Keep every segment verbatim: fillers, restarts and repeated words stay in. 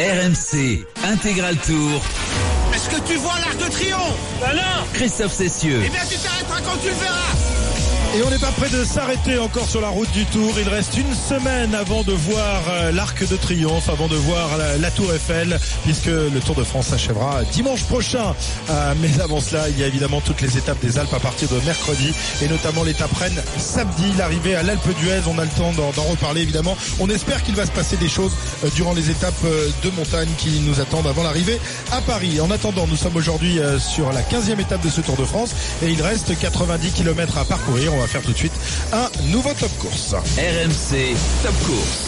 R M C Intégral Tour. Est-ce que tu vois l'Arc de Triomphe? Ben non. Christophe Cessieux. Eh bien tu t'arrêteras quand tu le verras. Et on n'est pas prêt de s'arrêter encore sur la route du Tour. Il reste une semaine avant de voir l'Arc de Triomphe, avant de voir la, la Tour Eiffel, puisque le Tour de France s'achèvera dimanche prochain. Euh, mais avant cela, il y a évidemment toutes les étapes des Alpes à partir de mercredi, et notamment l'étape Rennes samedi, l'arrivée à l'Alpe d'Huez. On a le temps d'en, d'en reparler évidemment. On espère qu'il va se passer des choses euh, durant les étapes euh, de montagne qui nous attendent avant l'arrivée à Paris. En attendant, nous sommes aujourd'hui euh, sur la quinzième étape de ce Tour de France, et il reste quatre-vingt-dix kilomètres à parcourir. On va faire tout de suite un nouveau top course. R M C Top Course.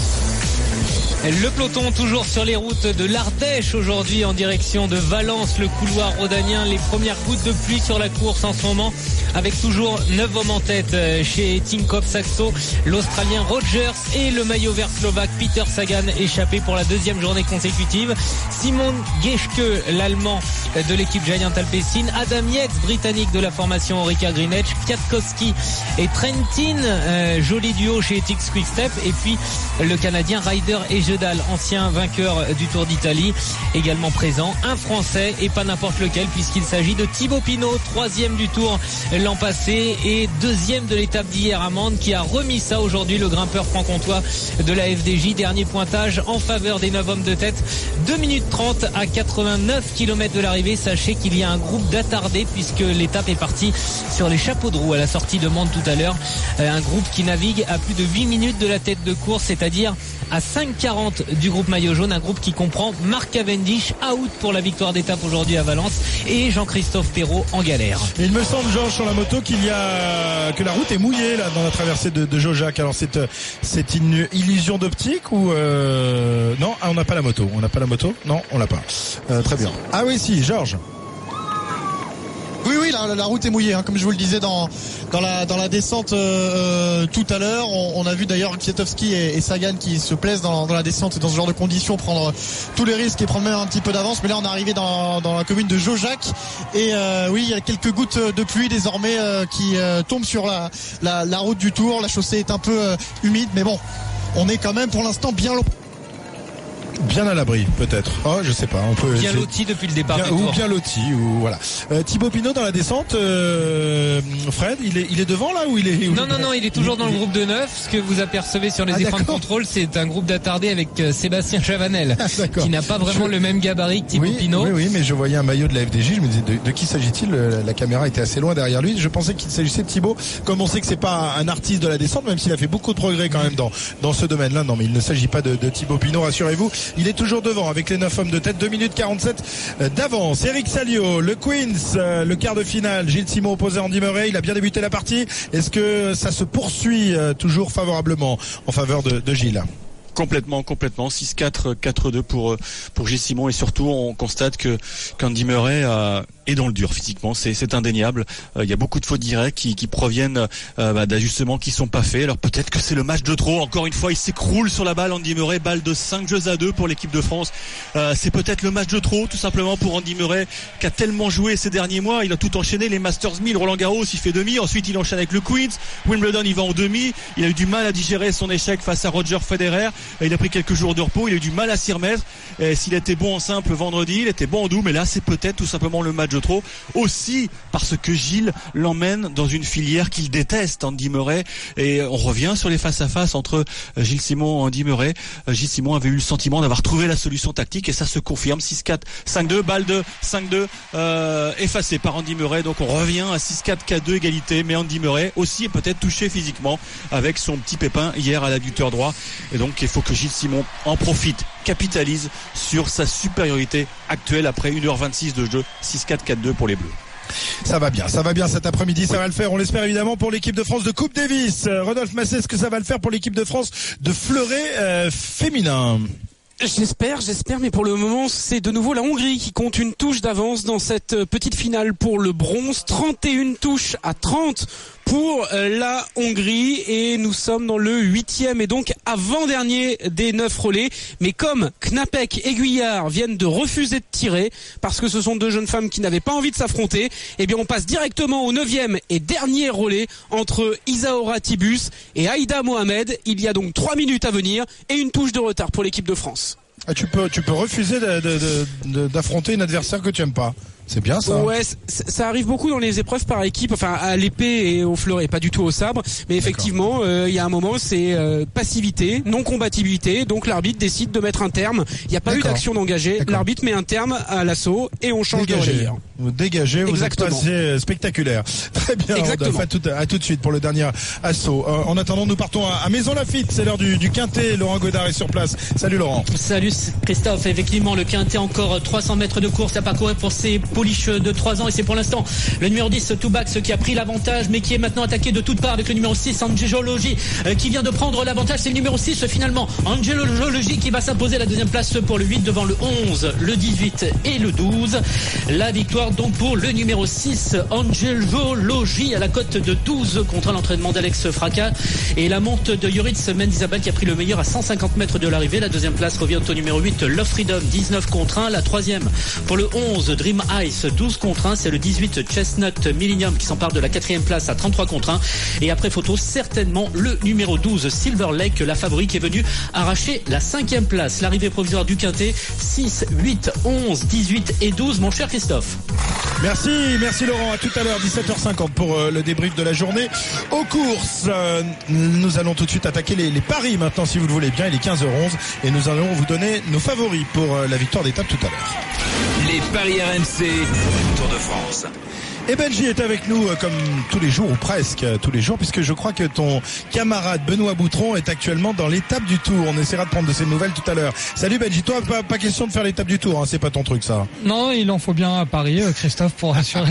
Le peloton toujours sur les routes de l'Ardèche aujourd'hui en direction de Valence, le couloir rhodanien. Les premières gouttes de pluie sur la course en ce moment, avec toujours neuf hommes en tête chez Tinkoff Saxo, l'Australien Rogers et le maillot vert slovaque Peter Sagan échappé pour la deuxième journée consécutive. Simon Geschke, l'Allemand de l'équipe Giant Alpecin, Adam Yates, britannique de la formation Orica Greenedge, Kwiatkowski et Trentin, euh, joli duo chez Ethics Quick-Step, et puis le Canadien Ryder et Jedal, ancien vainqueur du Tour d'Italie, également présent. Un Français et pas n'importe lequel, puisqu'il s'agit de Thibaut Pinot, troisième du Tour l'an passé et deuxième de l'étape d'hier à Mende, qui a remis ça aujourd'hui, le grimpeur franc-comtois de la F D J. Dernier pointage en faveur des neuf hommes de tête. deux minutes trente à quatre-vingt-neuf kilomètres de l'arrivée. Sachez qu'il y a un groupe d'attardés, puisque l'étape est partie sur les chapeaux de roue à la sortie de Mende tout à l'heure. Un groupe qui navigue à plus de huit minutes de la tête de course, c'est-à-dire à cinq quarante du groupe maillot jaune, un groupe qui comprend Mark Cavendish, out pour la victoire d'étape aujourd'hui à Valence, et Jean-Christophe Perrault en galère. Il me semble, Georges, sur la moto, qu'il y a que la route est mouillée là dans la traversée de, de Jaujac. Alors c'est c'est une illusion d'optique ou euh... non, ah, on n'a pas la moto. On n'a pas la moto. Non, on l'a pas. Euh, très bien. Ah oui, si, Georges. Oui, oui, la, la route est mouillée, hein, comme je vous le disais dans dans la dans la descente euh, tout à l'heure. On, on a vu d'ailleurs Kwiatkowski et, et Sagan qui se plaisent dans, dans la descente dans ce genre de conditions, prendre tous les risques et prendre même un petit peu d'avance. Mais là, on est arrivé dans dans la commune de Jaujac, et euh, oui, il y a quelques gouttes de pluie désormais euh, qui euh, tombent sur la, la la route du Tour. La chaussée est un peu euh, humide, mais bon, on est quand même pour l'instant bien loin. Bien à l'abri, peut-être. Oh, je sais pas. On peut bien loti depuis le départ. Bien, ou bien loti, ou voilà. Euh, Thibaut Pinot dans la descente. Euh, Fred, il est, il est devant là ou il est où? Non, non, non, il est toujours il, dans il... le groupe de neuf. Ce que vous apercevez sur les ah, écrans d'accord. de contrôle, c'est un groupe d'attardés avec euh, Sébastien Chavanel, ah, qui n'a pas vraiment je... le même gabarit que Thibaut oui, Pinot. Oui, oui, mais je voyais un maillot de la F D J. Je me disais, de, de qui s'agit-il? la, la caméra était assez loin derrière lui. Je pensais qu'il s'agissait de Thibaut. Comme on sait que c'est pas un artiste de la descente, même s'il a fait beaucoup de progrès quand même dans dans ce domaine-là. Non, mais il ne s'agit pas de, de Thibaut Pinot, rassurez-vous. Il est toujours devant avec les neuf hommes de tête, deux minutes quarante-sept d'avance. Eric Salio, le Queens, le quart de finale. Gilles Simon opposé à Andy Murray. Il a bien débuté la partie. Est-ce que ça se poursuit toujours favorablement en faveur de, de Gilles? Complètement, complètement. six quatre, quatre deux pour pour Gilles Simon, et surtout on constate que qu'Andy Murray euh, est dans le dur physiquement. C'est c'est indéniable. Euh, il y a beaucoup de fautes directes qui qui proviennent euh, bah, d'ajustements qui sont pas faits. Alors peut-être que c'est le match de trop. Encore une fois, il s'écroule sur la balle. Andy Murray, balle de cinq jeux à deux pour l'équipe de France. Euh, c'est peut-être le match de trop, tout simplement, pour Andy Murray, qui a tellement joué ces derniers mois. Il a tout enchaîné, les Masters mille, Roland Garros, il fait demi. Ensuite, il enchaîne avec le Queens, Wimbledon, il va en demi. Il a eu du mal à digérer son échec face à Roger Federer. Il a pris quelques jours de repos, il a eu du mal à s'y remettre. Et s'il était bon en simple vendredi, il était bon en double, mais là c'est peut-être tout simplement le match de trop. Aussi parce que Gilles l'emmène dans une filière qu'il déteste, Andy Murray. Et on revient sur les face-à-face entre Gilles Simon et Andy Murray. Gilles Simon avait eu le sentiment d'avoir trouvé la solution tactique, et ça se confirme. Six quatre, cinq deux, balle de cinq deux euh, effacée par Andy Murray. Donc on revient à six quatre, quatre deux égalité, mais Andy Murray aussi est peut-être touché physiquement avec son petit pépin hier à l'adducteur droit. Et donc il faut que Gilles Simon en profite, capitalise sur sa supériorité actuelle après une heure vingt-six de jeu. Six quatre, quatre deux pour les Bleus. Ça va bien, ça va bien cet après-midi, ça va le faire, on l'espère évidemment pour l'équipe de France de Coupe Davis. Euh, Rodolphe Massé, est-ce que ça va le faire pour l'équipe de France de fleuret euh, féminin? J'espère, j'espère, mais pour le moment, c'est de nouveau la Hongrie qui compte une touche d'avance dans cette petite finale pour le bronze. trente et une touches à trente pour la Hongrie, et nous sommes dans le huitième et donc avant-dernier des neuf relais. Mais comme Knapek et Guyard viennent de refuser de tirer parce que ce sont deux jeunes femmes qui n'avaient pas envie de s'affronter, eh bien on passe directement au neuvième et dernier relais entre Isaora Tibus et Aïda Mohamed. Il y a donc trois minutes à venir et une touche de retard pour l'équipe de France. Ah, tu peux, tu peux refuser de, de, de, de, d'affronter un adversaire que tu aimes pas. C'est bien ça. Ouais, c- ça arrive beaucoup dans les épreuves par équipe, enfin à l'épée et au fleuret, pas du tout au sabre. Mais effectivement, il euh, y a un moment, c'est euh, passivité, non combativité. Donc l'arbitre décide de mettre un terme. Il n'y a pas D'accord. eu d'action d'engagé. D'accord. L'arbitre met un terme à l'assaut et on change de Dégagez. relayeur. Vous dégagez, vous Exactement. êtes passé spectaculaire. Très bien. Exactement. On a fait tout, à tout de suite pour le dernier assaut. Euh, en attendant, nous partons à, à Maison Lafitte. C'est l'heure du, du Quintet. Laurent Godard est sur place. Salut Laurent. Salut Christophe, effectivement le Quintet encore trois cents mètres de course à parcourir pour ces pouliches de trois ans et c'est pour l'instant le numéro dix Toubax qui a pris l'avantage mais qui est maintenant attaqué de toutes parts avec le numéro six Angelology euh, qui vient de prendre l'avantage. C'est le numéro six finalement Angelology qui va s'imposer la deuxième place pour le huit devant le onze, le dix-huit et le douze. La victoire donc pour le numéro six Angelology à la cote de douze contre l'entraînement d'Alex Fracas et la monte de Yoritz Mendizabal qui a pris le meilleur à cent cinquante mètres de l'arrivée. La deuxième place revient au numéro huit Love Freedom dix-neuf contre un. La troisième pour le onze Dream Ice douze contre un. C'est le dix-huit Chestnut Millennium qui s'empare de la quatrième place à trente-trois contre un. Et après photo certainement le numéro douze Silver Lake, la favorite qui est venue arracher la cinquième place. L'arrivée provisoire du Quintet six, huit, onze, dix-huit et douze. Mon cher Christophe. Merci, merci Laurent. À tout à l'heure, dix-sept heures cinquante pour euh, le débrief de la journée. Aux courses, euh, nous allons tout de suite attaquer les, les paris maintenant, si vous le voulez bien. Il est quinze heures onze et nous allons vous donner nos favoris pour euh, la victoire d'étape tout à l'heure. Les paris R M C, Tour de France. Et Benji est avec nous euh, comme tous les jours ou presque euh, tous les jours puisque je crois que ton camarade Benoît Boutron est actuellement dans l'étape du Tour. On essaiera de prendre de ses nouvelles tout à l'heure. Salut Benji, toi pas, pas question de faire l'étape du Tour, hein, c'est pas ton truc ça. Non, il en faut bien à Paris, euh, Christophe, pour assurer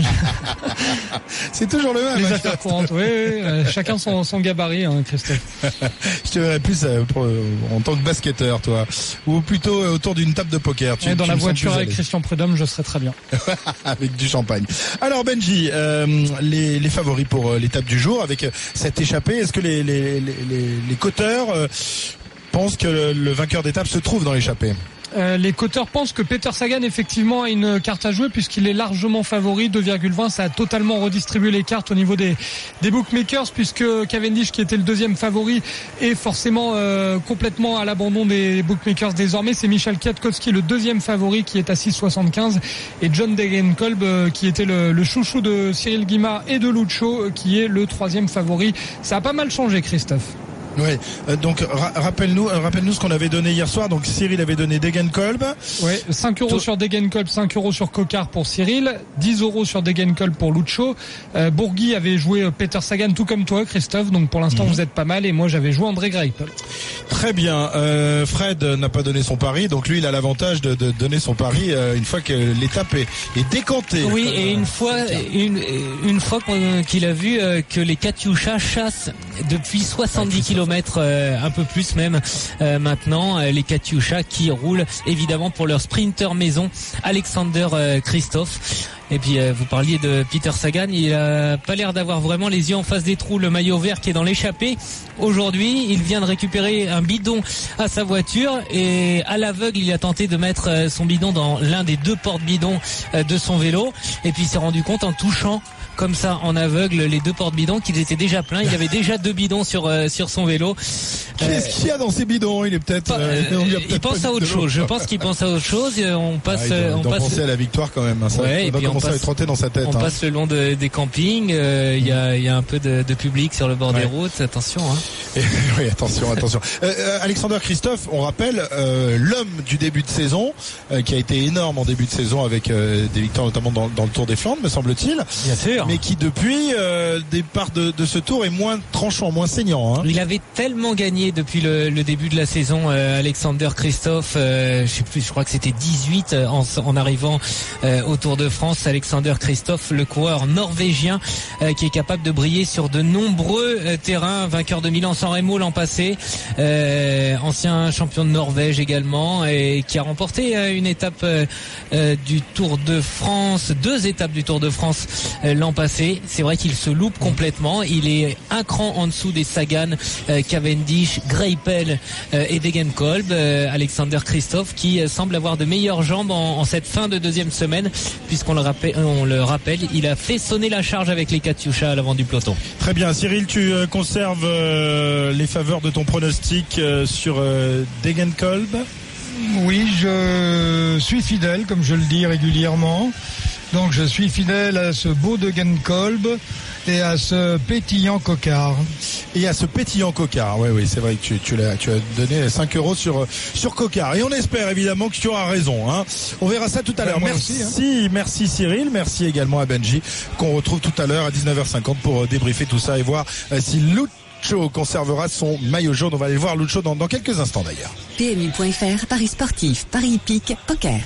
C'est toujours le même. les hein. affaires courantes. Oui, oui, euh, chacun son, son gabarit, hein, Christophe. Je te verrais plus euh, pour, euh, en tant que basketteur toi, ou plutôt euh, autour d'une table de poker. Tu, Et dans tu la me sens voiture plus à avec l'aise. Christian Prudhomme, je serais très bien. Avec du champagne. Alors Benji, euh, les, les favoris pour euh, l'étape du jour avec euh, cette échappée, est-ce que les, les, les, les, les coteurs euh, pensent que le, le vainqueur d'étape se trouve dans l'échappée? Euh, les coteurs pensent que Peter Sagan effectivement a une carte à jouer puisqu'il est largement favori, deux virgule vingt. Ça a totalement redistribué les cartes au niveau des, des bookmakers puisque Cavendish, qui était le deuxième favori, est forcément euh, complètement à l'abandon des bookmakers désormais. C'est Michal Kwiatkowski, le deuxième favori, qui est à six soixante-quinze, et John Degenkolb euh, qui était le, le chouchou de Cyril Guimard et de Lucho, euh, qui est le troisième favori. Ça a pas mal changé, Christophe. Oui, euh, donc ra- rappelle-nous, euh, rappelle-nous ce qu'on avait donné hier soir. Donc Cyril avait donné Degenkolb. Ouais, cinq euros sur Degenkolb, cinq euros sur Cocard pour Cyril, dix euros sur Degenkolb pour Lucho. Euh, Bourgui avait joué euh, Peter Sagan, tout comme toi, Christophe. Donc pour l'instant, Mhm. vous êtes pas mal. Et moi, j'avais joué André Greipel. Très bien. Euh, Fred n'a pas donné son pari, donc lui il a l'avantage de, de donner son pari euh, une fois que l'étape est, est décantée. Oui, Comme, et euh, une fois, une, une fois qu'on- qu'il a vu euh, que les Katyusha chassent depuis soixante-dix kilomètres, euh, un peu plus même euh, maintenant, euh, les Katyusha qui roulent évidemment pour leur sprinter maison, Alexander euh, Christophe. Et puis euh, vous parliez de Peter Sagan, il a pas l'air d'avoir vraiment les yeux en face des trous, le maillot vert qui est dans l'échappée. Aujourd'hui, il vient de récupérer un bidon à sa voiture et à l'aveugle, il a tenté de mettre euh, son bidon dans l'un des deux porte-bidons euh, de son vélo et puis il s'est rendu compte en touchant comme ça en aveugle les deux porte-bidons qu'ils étaient déjà pleins. Il avait déjà deux bidons sur euh, sur son vélo. Qu'est-ce qu'il y a dans ces bidons? Il est peut-être. Pas- euh, on lui a il peut-être pense pas à mis autre de l'eau. chose. Je pense qu'il pense à autre chose. Euh, On Ah, passe, il doit, euh, il on doit passe, penser à la victoire quand même. Hein. Ça, Ouais, il et va puis on commencer à passe- être trotter dans sa tête. on hein. passe le long de, des campings. euh, Il y a, il y a un peu de, de public sur le bord Ouais. des routes. Attention. Hein. Et- oui, attention, attention. Euh, euh, Alexander Christophe, on rappelle euh, l'homme du début de saison, euh, qui a été énorme en début de saison avec euh, des victoires notamment dans, dans le Tour des Flandres, me semble-t-il. Bien sûr. Mais qui depuis euh, départ de, de ce Tour est moins tranchant, moins saignant. Hein. Il avait tellement gagné depuis le, le début de la saison, euh, Alexander Christophe. Euh, je sais plus, je crois que c'était dix-huit euh, en, en arrivant euh, au Tour de France. Alexander Christophe, le coureur norvégien, euh, qui est capable de briller sur de nombreux euh, terrains. Vainqueur de Milan-San Remo l'an passé, euh, ancien champion de Norvège également, et qui a remporté euh, une étape euh, euh, du Tour de France, deux étapes du Tour de France euh, l'an passé. C'est vrai qu'il se loupe complètement. Il est un cran en dessous des Sagan, euh, Cavendish, Greipel euh, et Degenkolb. Euh, Alexander Christophe qui euh, semble avoir de meilleures jambes en, en cette fin de deuxième semaine, puisqu'on le rappelle, on le rappelle, il a fait sonner la charge avec les Katyusha à l'avant du peloton. Très bien, Cyril, tu euh, conserves euh, les faveurs de ton pronostic euh, sur euh, Degenkolb. Oui, je suis fidèle, comme je le dis régulièrement. Donc je suis fidèle à ce beau Degenkolb et à ce pétillant cocard. Et à ce pétillant cocard, oui, oui, c'est vrai que tu, tu, l'as, tu as donné cinq euros sur, sur cocard. Et on espère évidemment que tu auras raison. Hein. On verra ça tout à l'heure. Ben, merci, aussi, hein. merci Cyril, merci également à Benji, qu'on retrouve tout à l'heure à dix-neuf heures cinquante pour débriefer tout ça et voir euh, si Lucho conservera son maillot jaune. On va aller voir Lucho dans, dans quelques instants d'ailleurs. P M U point F R, Paris sportif, Paris hippique, poker.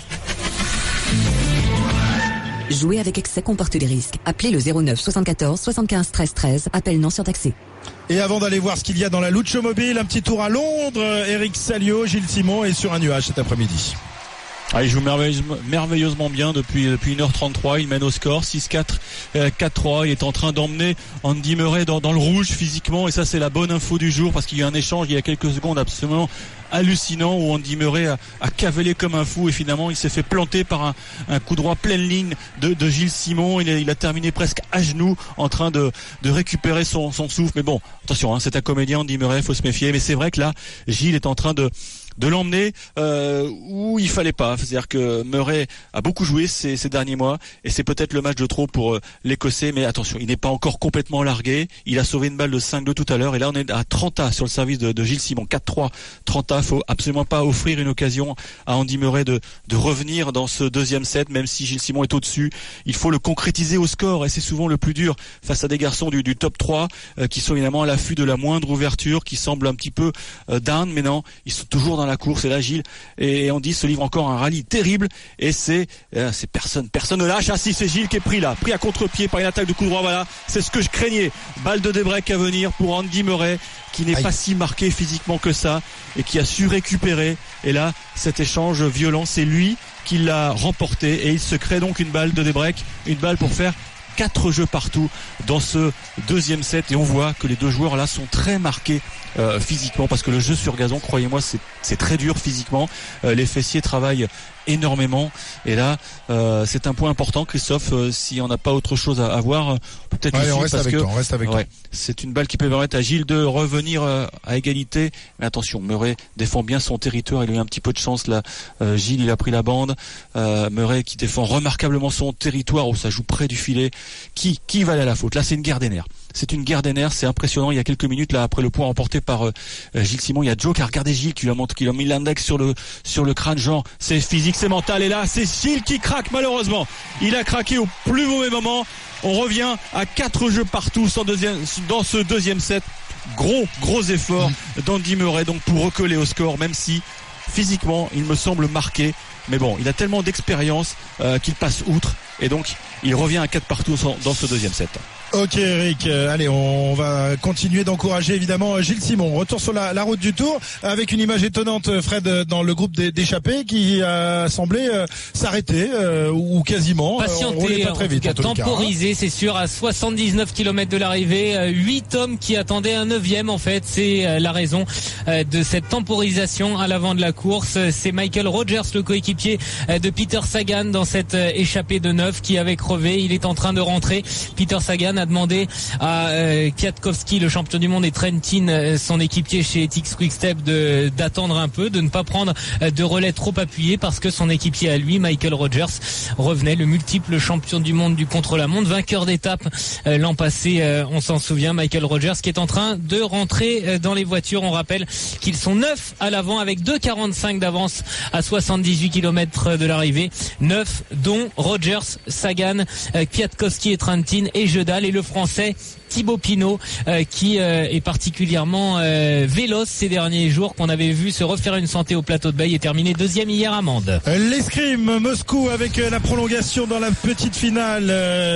Jouer avec excès comporte des risques. Appelez le zéro neuf soixante-quatorze soixante-quinze treize treize. Appel non surtaxé. Et avant d'aller voir ce qu'il y a dans la Lucho Mobile, un petit tour à Londres. Eric Salio, Gilles Simon est sur un nuage cet après-midi. Ah, il joue merveilleusement, merveilleusement bien depuis, depuis une heure trente-trois. Il mène au score six quatre, quatre trois. Il est en train d'emmener Andy Murray dans, dans le rouge physiquement. Et ça, c'est la bonne info du jour parce qu'il y a eu un échange il y a quelques secondes absolument hallucinant où Andy Murray a, a cavalé comme un fou et finalement il s'est fait planter par un, un coup droit pleine ligne de, de Gilles Simon. Il a, il a terminé presque à genoux en train de, de récupérer son, son souffle. Mais bon, attention, hein, c'est un comédien, Andy Murray, faut se méfier. Mais c'est vrai que là, Gilles est en train de de l'emmener euh, où il fallait pas. C'est-à-dire que Murray a beaucoup joué ces, ces derniers mois et c'est peut-être le match de trop pour euh, l'Écossais, mais attention, il n'est pas encore complètement largué. Il a sauvé une balle de cinq deux tout à l'heure et là on est à trente A sur le service de, de Gilles Simon. quatre trois, trente A, faut absolument pas offrir une occasion à Andy Murray de, de revenir dans ce deuxième set, même si Gilles Simon est au-dessus. Il faut le concrétiser au score et c'est souvent le plus dur face à des garçons du, du top trois euh, qui sont évidemment à l'affût de la moindre ouverture, qui semblent un petit peu euh, down, mais non, ils sont toujours dans la course. Et là Gilles et Andy se livrent encore un rallye terrible et c'est euh, c'est personne personne ne lâche. Ah si, c'est Gilles qui est pris là, pris à contre-pied par une attaque de coup droit. Voilà, c'est ce que je craignais. Balle de débreak à venir pour Andy Murray qui n'est Aïe. pas si marqué physiquement que ça et qui a su récupérer. Et là cet échange violent, c'est lui qui l'a remporté et il se crée donc une balle de débreak, une balle pour faire quatre jeux partout dans ce deuxième set et on voit que les deux joueurs là sont très marqués euh, physiquement parce que le jeu sur gazon, croyez-moi, c'est, c'est très dur physiquement. Euh, les fessiers travaillent énormément et là euh, c'est un point important, Christophe. Euh, si on n'a pas autre chose à, à voir, peut-être ouais, aussi on reste parce avec que toi, on reste avec ouais, toi. C'est une balle qui peut permettre à Gilles de revenir euh, à égalité. Mais attention, Murray défend bien son territoire. Il a eu un petit peu de chance là. Euh, Gilles, il a pris la bande. Euh, Murray qui défend remarquablement son territoire. Oh, ça joue près du filet. Qui qui va aller à la faute? Là, c'est une guerre des nerfs. C'est une guerre des nerfs, c'est impressionnant. Il y a quelques minutes là après le point remporté par euh, Gilles Simon, il y a Joe qui a regardé Gilles, qui lui a montré, qui lui a mis l'index sur le sur le crâne, genre c'est physique, c'est mental. Et là, c'est Gilles qui craque malheureusement. Il a craqué au plus mauvais moment. On revient à quatre jeux partout sans deuxième, dans ce deuxième set. Gros gros effort d'Andy Murray donc pour recoller au score, même si physiquement il me semble marqué. Mais bon, il a tellement d'expérience euh, qu'il passe outre et donc il revient à quatre partout dans ce deuxième set. Ok Eric, euh, allez, on va continuer d'encourager évidemment Gilles Simon. Retour sur la, la route du Tour avec une image étonnante, Fred, dans le groupe des, d'échappés qui a semblé euh, s'arrêter euh, ou quasiment. Patienter, pas très vite, en tout cas, en tout temporisé, cas, hein. C'est sûr, à soixante-dix-neuf kilomètres de l'arrivée, huit hommes qui attendaient un neuvième en fait. C'est la raison de cette temporisation à l'avant de la course. C'est Michael Rogers, le coéquipier de Peter Sagan dans cette échappée de neuf qui avait crevé. Il est en train de rentrer. Peter Sagan a demandé à euh, Kwiatkowski, le champion du monde, et Trentin, euh, son équipier chez T X Quick-Step, de d'attendre un peu, de ne pas prendre euh, de relais trop appuyé parce que son équipier à lui, Michael Rogers, revenait, le multiple champion du monde du contre-la-montre, vainqueur d'étape euh, l'an passé, euh, on s'en souvient, Michael Rogers qui est en train de rentrer euh, dans les voitures. On rappelle qu'ils sont neuf à l'avant avec deux quarante-cinq d'avance à soixante-dix-huit kilomètres de l'arrivée, neuf dont Rogers, Sagan, euh, Kwiatkowski et Trentin et Jedal, et le français Thibaut Pinot euh, qui euh, est particulièrement euh, véloce ces derniers jours, qu'on avait vu se refaire une santé au plateau de Baye et terminer deuxième hier à Mende. L'escrime Moscou avec la prolongation dans la petite finale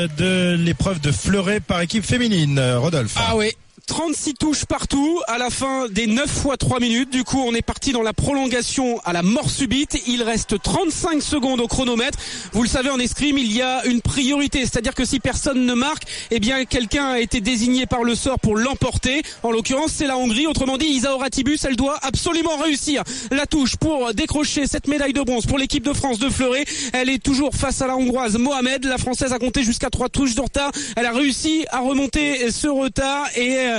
de l'épreuve de fleuret par équipe féminine. Rodolphe. Ah oui. trente-six touches partout à la fin des neuf fois trois minutes. Du coup, on est parti dans la prolongation à la mort subite. Il reste trente-cinq secondes au chronomètre. Vous le savez, en escrime, il y a une priorité. C'est-à-dire que si personne ne marque, eh bien, quelqu'un a été désigné par le sort pour l'emporter. En l'occurrence, c'est la Hongrie. Autrement dit, Isaura Tibus, elle doit absolument réussir la touche pour décrocher cette médaille de bronze pour l'équipe de France de fleuret. Elle est toujours face à la Hongroise Mohamed. La Française a compté jusqu'à trois touches de retard. Elle a réussi à remonter ce retard et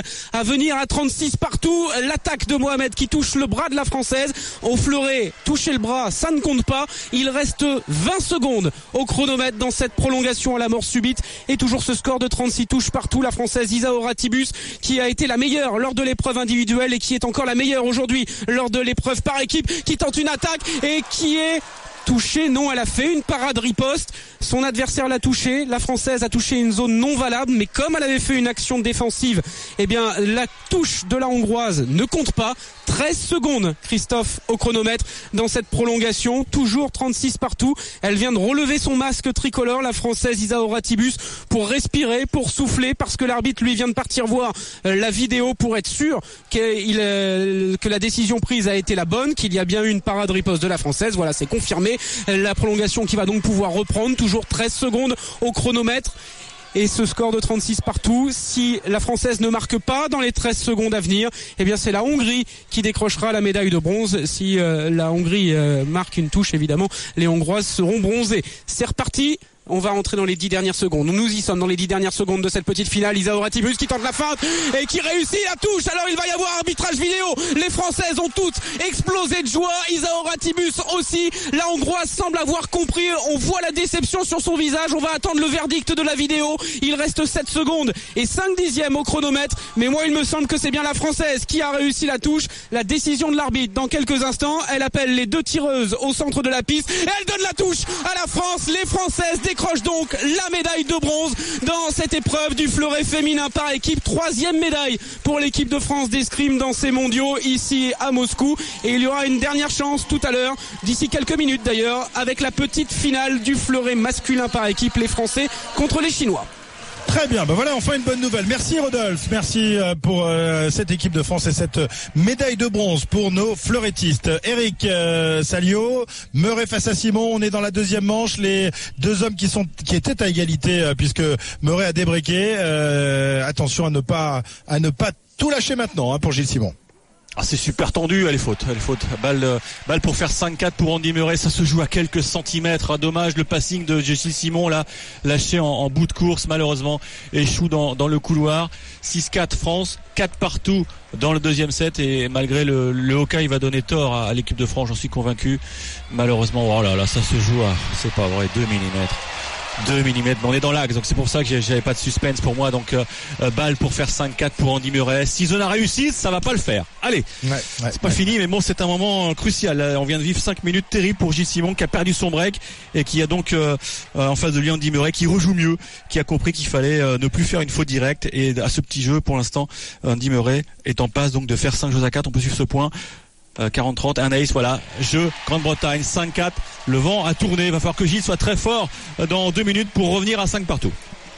à venir à trente-six partout. L'attaque de Mohamed qui touche le bras de la Française. Au fleuret, toucher le bras, ça ne compte pas. Il reste vingt secondes au chronomètre dans cette prolongation à la mort subite. Et toujours ce score de trente-six touches partout. La Française Isaura Tibus qui a été la meilleure lors de l'épreuve individuelle et qui est encore la meilleure aujourd'hui lors de l'épreuve par équipe, qui tente une attaque et qui est touchée. Non, elle a fait une parade riposte. Son adversaire l'a touchée. La Française a touché une zone non valable, mais comme elle avait fait une action défensive, eh bien, la touche de la Hongroise ne compte pas. treize secondes, Christophe, au chronomètre dans cette prolongation. Toujours trente-six partout. Elle vient de relever son masque tricolore, la Française Isaura Tibus, pour respirer, pour souffler, parce que l'arbitre lui vient de partir voir la vidéo pour être sûr qu'il, euh, que la décision prise a été la bonne, qu'il y a bien eu une parade riposte de la Française. Voilà, c'est confirmé. La prolongation qui va donc pouvoir reprendre. Toujours treize secondes au chronomètre. Et ce score de trente-six partout, si la Française ne marque pas dans les treize secondes à venir, eh bien c'est la Hongrie qui décrochera la médaille de bronze. Si euh, la Hongrie euh, marque une touche, évidemment, les Hongroises seront bronzées. C'est reparti. On va entrer dans les dix dernières secondes. Nous y sommes dans les dix dernières secondes de cette petite finale. Isaura Tibus qui tente la feinte et qui réussit la touche. Alors il va y avoir arbitrage vidéo. Les Françaises ont toutes explosé de joie. Isaura Tibus aussi. La Hongroise semble avoir compris. On voit la déception sur son visage. On va attendre le verdict de la vidéo. Il reste sept secondes et cinq dixièmes au chronomètre. Mais moi il me semble que c'est bien la Française qui a réussi la touche. La décision de l'arbitre dans quelques instants. Elle appelle les deux tireuses au centre de la piste et elle donne la touche à la France. Les Françaises décroche donc la médaille de bronze dans cette épreuve du fleuret féminin par équipe. Troisième médaille pour l'équipe de France d'escrime dans ces mondiaux ici à Moscou. Et il y aura une dernière chance tout à l'heure, d'ici quelques minutes d'ailleurs, avec la petite finale du fleuret masculin par équipe, les Français contre les Chinois. Très bien, ben voilà enfin une bonne nouvelle. Merci Rodolphe, merci pour euh, cette équipe de France et cette médaille de bronze pour nos fleurettistes. Eric euh, Salio, Murray face à Simon, on est dans la deuxième manche, les deux hommes qui sont qui étaient à égalité euh, puisque Murray a débriqué. Euh, attention à ne pas à ne pas tout lâcher maintenant hein, pour Gilles Simon. Ah, c'est super tendu, elle est faute, elle est faute. Balle, euh, balle pour faire cinq quatre pour Andy Murray, ça se joue à quelques centimètres. Ah, dommage, le passing de Gilles Simon là, lâché en, en bout de course, malheureusement, échoue dans, dans le couloir. six quatre France, quatre partout dans le deuxième set et malgré le, le Hoka, il va donner tort à, à l'équipe de France, j'en suis convaincu. Malheureusement, oh là là, ça se joue à, c'est pas vrai, deux millimètres. deux millimètres, mais on est dans l'axe, donc c'est pour ça que j'avais pas de suspense pour moi. Donc euh, balle pour faire cinq quatre pour Andy Murray. Si Zona réussit, ça va pas le faire. Allez, ouais, ouais, c'est pas ouais. fini, mais bon, c'est un moment crucial. On vient de vivre cinq minutes terribles pour Gilles Simon qui a perdu son break et qui a donc euh, en face de lui Andy Murray qui rejoue mieux, qui a compris qu'il fallait euh, ne plus faire une faute directe. Et à ce petit jeu, pour l'instant, Andy Murray est en passe donc de faire cinq jeux à quatre. On peut suivre ce point. quarante trente, un ace, voilà, jeu Grande-Bretagne, cinq quatre, le vent a tourné, il va falloir que Gilles soit très fort dans deux minutes pour revenir à cinq partout.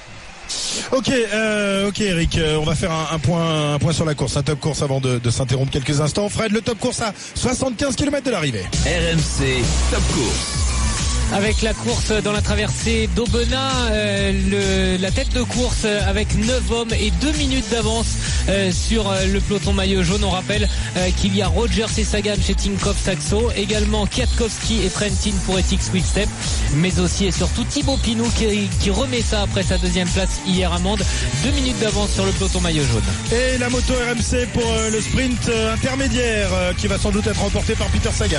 Ok, euh, ok Eric, euh, on va faire un, un point, un point sur la course, un top course avant de, de s'interrompre quelques instants. Fred, le top course à soixante-quinze kilomètres de l'arrivée. R M C Top Course. Avec la course dans la traversée d'Aubenas, euh, le, la tête de course avec neuf hommes et deux minutes d'avance euh, sur euh, le peloton maillot jaune. On rappelle euh, qu'il y a Rogers et Sagan chez Tinkoff Saxo, également Kwiatkowski et Trentin pour Ethics Quick-Step, mais aussi et surtout Thibaut Pinot qui, qui remet ça après sa deuxième place hier à Mende. Deux minutes d'avance sur le peloton maillot jaune. Et la moto R M C pour euh, le sprint euh, intermédiaire euh, qui va sans doute être remporté par Peter Sagan.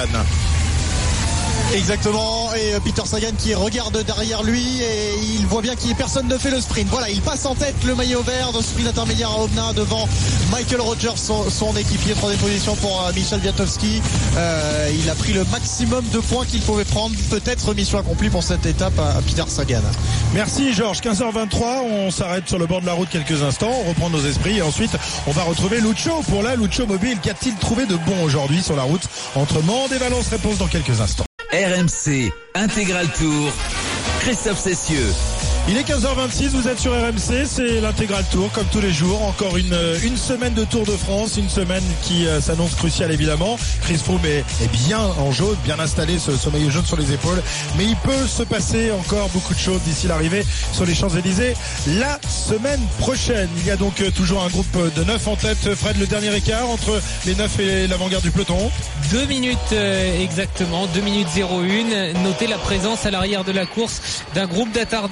Exactement, et Peter Sagan qui regarde derrière lui et il voit bien qu'il personne ne fait le sprint. Voilà, il passe en tête le maillot vert dans ce sprint intermédiaire à Aubenas devant Michael Rogers, son, son équipier. Troisième position pour euh, Michel Kwiatkowski. Euh, il a pris le maximum de points qu'il pouvait prendre. Peut-être mission accomplie pour cette étape à, à Peter Sagan. Merci Georges, quinze heures vingt-trois, on s'arrête sur le bord de la route quelques instants, on reprend nos esprits et ensuite on va retrouver Lucho pour la Lucho Mobile. Qu'a-t-il trouvé de bon aujourd'hui sur la route entre Mende et Valence? Réponse dans quelques instants. R M C Intégral Tour, Christophe Cessieux. Il est quinze heures vingt-six, vous êtes sur R M C, c'est l'intégral tour comme tous les jours, encore une, une semaine de Tour de France, une semaine qui euh, s'annonce cruciale évidemment. Chris Froome est, est bien en jaune, bien installé, ce, ce maillot jaune sur les épaules, mais il peut se passer encore beaucoup de choses d'ici l'arrivée sur les Champs-Élysées la semaine prochaine. Il y a donc euh, toujours un groupe de neuf en tête. Fred, le dernier écart entre les neuf et l'avant-garde du peloton? Deux minutes euh, exactement, deux minutes zéro un. Notez la présence à l'arrière de la course d'un groupe d'attardés depuis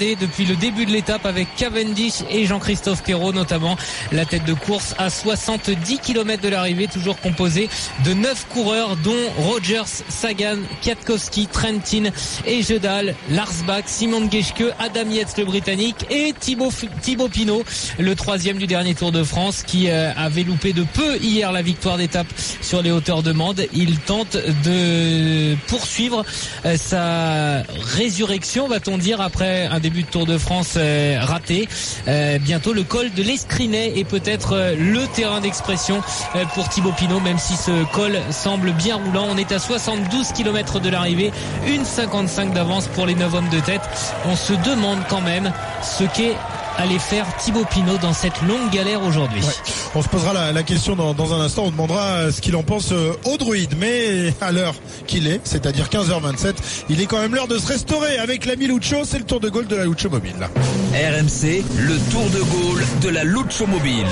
depuis le début de l'étape avec Cavendish et Jean-Christophe Perrault notamment. La tête de course à soixante-dix kilomètres de l'arrivée, toujours composée de neuf coureurs dont Rogers, Sagan, Kwiatkowski, Trentin et Jedal, Lars Bak, Simon Geschke, Adam Yates le Britannique et Thibaut, Thibaut Pinot, le troisième du dernier Tour de France qui euh, avait loupé de peu hier la victoire d'étape sur les hauteurs de Mende. Il tente de poursuivre euh, sa résurrection, va-t-on dire, après un début de Tour de France euh, raté. Euh, bientôt le col de l'Escrinet et peut-être euh, le terrain d'expression euh, pour Thibaut Pinot, même si ce col semble bien roulant. On est à soixante-douze kilomètres de l'arrivée, une cinquante-cinq d'avance pour les neuf hommes de tête. On se demande quand même ce qu'est aller faire Thibaut Pinot dans cette longue galère aujourd'hui. Ouais. On se posera la, la question dans, dans un instant, on demandera ce qu'il en pense euh, au druide, mais à l'heure qu'il est, c'est-à-dire quinze heures vingt-sept, il est quand même l'heure de se restaurer avec l'ami Lucho. C'est le tour de Gaulle de la Lucho Mobile. R M C, le tour de Gaulle de la Lucho Mobile.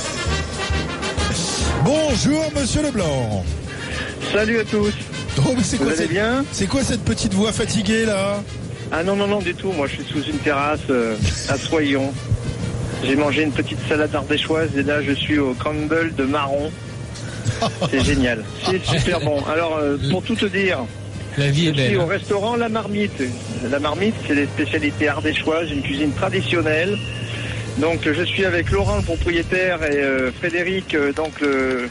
Bonjour Monsieur Leblanc. Salut à tous. Oh, mais c'est Vous quoi allez cette, bien? C'est quoi cette petite voix fatiguée là? Ah non, non, non, du tout. Moi, je suis sous une terrasse euh, à Soyons. J'ai mangé une petite salade ardéchoise et là, je suis au crumble de marron. C'est génial. C'est super bon. Alors, euh, pour tout te dire, la vie est je belle. suis au restaurant La Marmite. La Marmite, c'est les spécialités ardéchoises, une cuisine traditionnelle. Donc, je suis avec Laurent, le propriétaire, et euh, Frédéric, euh, donc le...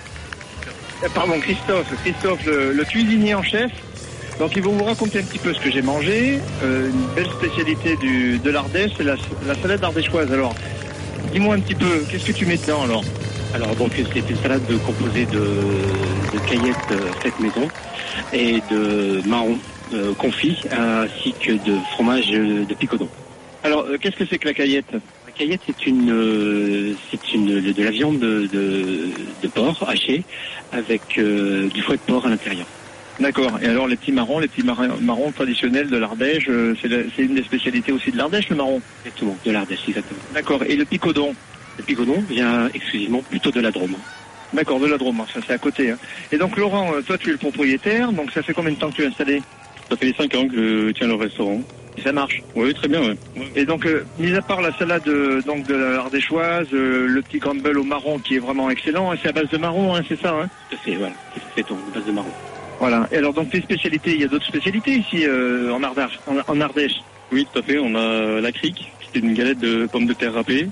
Pardon, Christophe. Christophe, le, le cuisinier en chef. Donc ils vont vous raconter un petit peu ce que j'ai mangé. Euh, une belle spécialité du, de l'Ardèche, c'est la, la salade ardéchoise. Alors, dis-moi un petit peu, qu'est-ce que tu mets dedans alors? Alors donc c'est une salade composée de, de caillettes euh, faites maison et de marrons euh, confits ainsi que de fromage euh, de picodon. Alors euh, qu'est-ce que c'est que la caillette? La caillette c'est une euh, c'est une de, de la viande de, de, de porc hachée avec euh, du foie de porc à l'intérieur. D'accord. Et alors les petits marrons, les petits marrons, marrons traditionnels de l'Ardèche, euh, c'est, c'est une des spécialités aussi de l'Ardèche, le marron? Exactement, de l'Ardèche, exactement. D'accord. Et le picodon? Le picodon vient exclusivement plutôt de la Drôme. D'accord, de la Drôme, ça c'est à côté. Hein. Et donc Laurent, toi tu es le propriétaire, donc ça fait combien de temps que tu es installé? Ça fait cinq ans que je tiens le restaurant. Et ça marche? Oui, très bien, oui. Et donc, euh, mis à part la salade euh, donc de l'ardéchoise, euh, le petit crumble au marron qui est vraiment excellent, hein, c'est à base de marron, hein, c'est ça, hein? Tout à fait, voilà, c'est à base de marron. Voilà. Et alors donc les spécialités, il y a d'autres spécialités ici euh, en Ardèche, en, en Ardèche. Oui, tout à fait. On a la crique, c'est une galette de pommes de terre râpées.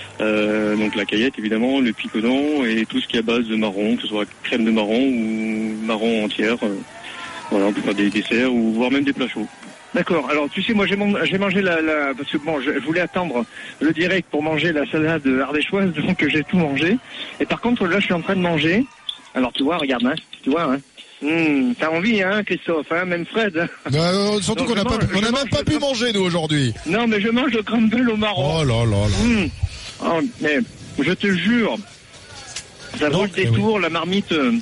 Euh, donc la caillette évidemment, le picodon et tout ce qui est à base de marron, que ce soit crème de marron ou marron entière. Euh, voilà, on peut faire des desserts ou voire même des plats chauds. D'accord. Alors tu sais, moi j'ai, mon, j'ai mangé la, la parce que bon, je, je voulais attendre le direct pour manger la salade ardéchoise, donc j'ai tout mangé. Et par contre là, je suis en train de manger. Alors tu vois, regarde, hein, tu vois, hein. Mmh, t'as envie, hein, Christophe, hein, même Fred. Euh, surtout donc qu'on n'a pas, on n'a même pas pu manger nous aujourd'hui. Non, mais je mange le crumble au marron. Oh là là là. Mmh. Oh, mais je te jure, ça vaut le détour, oui. La marmite. Euh,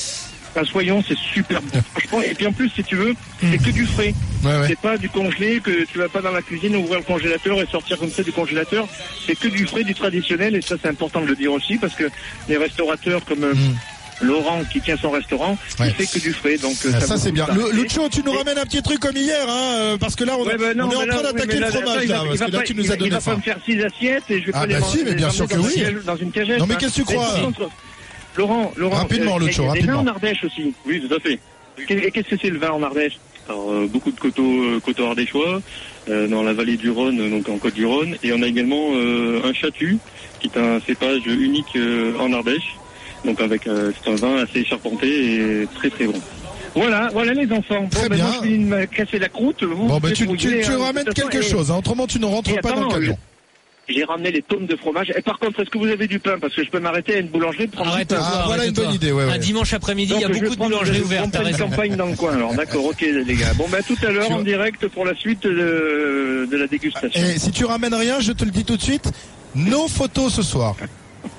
à Soyons, c'est super bon, franchement. Et puis en plus, si tu veux, c'est que du frais. Ouais, ouais. C'est pas du congelé, que tu vas pas dans la cuisine ouvrir le congélateur et sortir comme ça du congélateur. C'est que du frais, du traditionnel, et ça c'est important de le dire aussi, parce que les restaurateurs comme euh, mmh. Laurent qui tient son restaurant, ouais. Il fait que du frais, donc ah, ça, ça c'est bien. Le, Lucho, tu nous et... ramènes un petit truc comme hier, hein, parce que là on, ouais, bah non, on est en train là, d'attaquer oui, le fromage là, parce que là tu nous as donné il va faim. pas me faire six assiettes et je vais ah pas bah les si, mais bien sûr que oui. Dans une cagette. Non mais qu'est-ce que tu crois? Laurent, Laurent, rapidement, euh, Lucho, il y a rapidement. des vins en Ardèche aussi. Oui, tout à fait. Et qu'est-ce que c'est le vin en Ardèche? Alors, euh, beaucoup de coteaux, euh, coteaux ardéchois euh, dans la vallée du Rhône, donc en Côte du Rhône, et on a également euh, un chatu qui est un cépage unique euh, en Ardèche. Donc avec euh, c'est un vin assez charpenté et très très bon. Voilà, voilà les enfants. Très bon, bien. Ben moi, je finis de me casser la croûte. Vous, bon, vous ben tu, tu, tu, tu hein, ramènes quelque façon, chose, hein, autrement tu ne rentres pas attends, dans le camion. J'ai ramené les tonnes de fromage. Et par contre, est-ce que vous avez du pain? Parce que je peux m'arrêter à une boulangerie de prendre arrête du pain. Ah, voilà une bonne idée. Ouais, ouais. Un dimanche après-midi, il y a beaucoup de boulangeries ouvertes. On fait une campagne dans le coin. Alors d'accord, ok les gars. Bon ben tout à l'heure en direct pour la suite de, de la dégustation. Et si tu ramènes rien, je te le dis tout de suite, nos photos ce soir.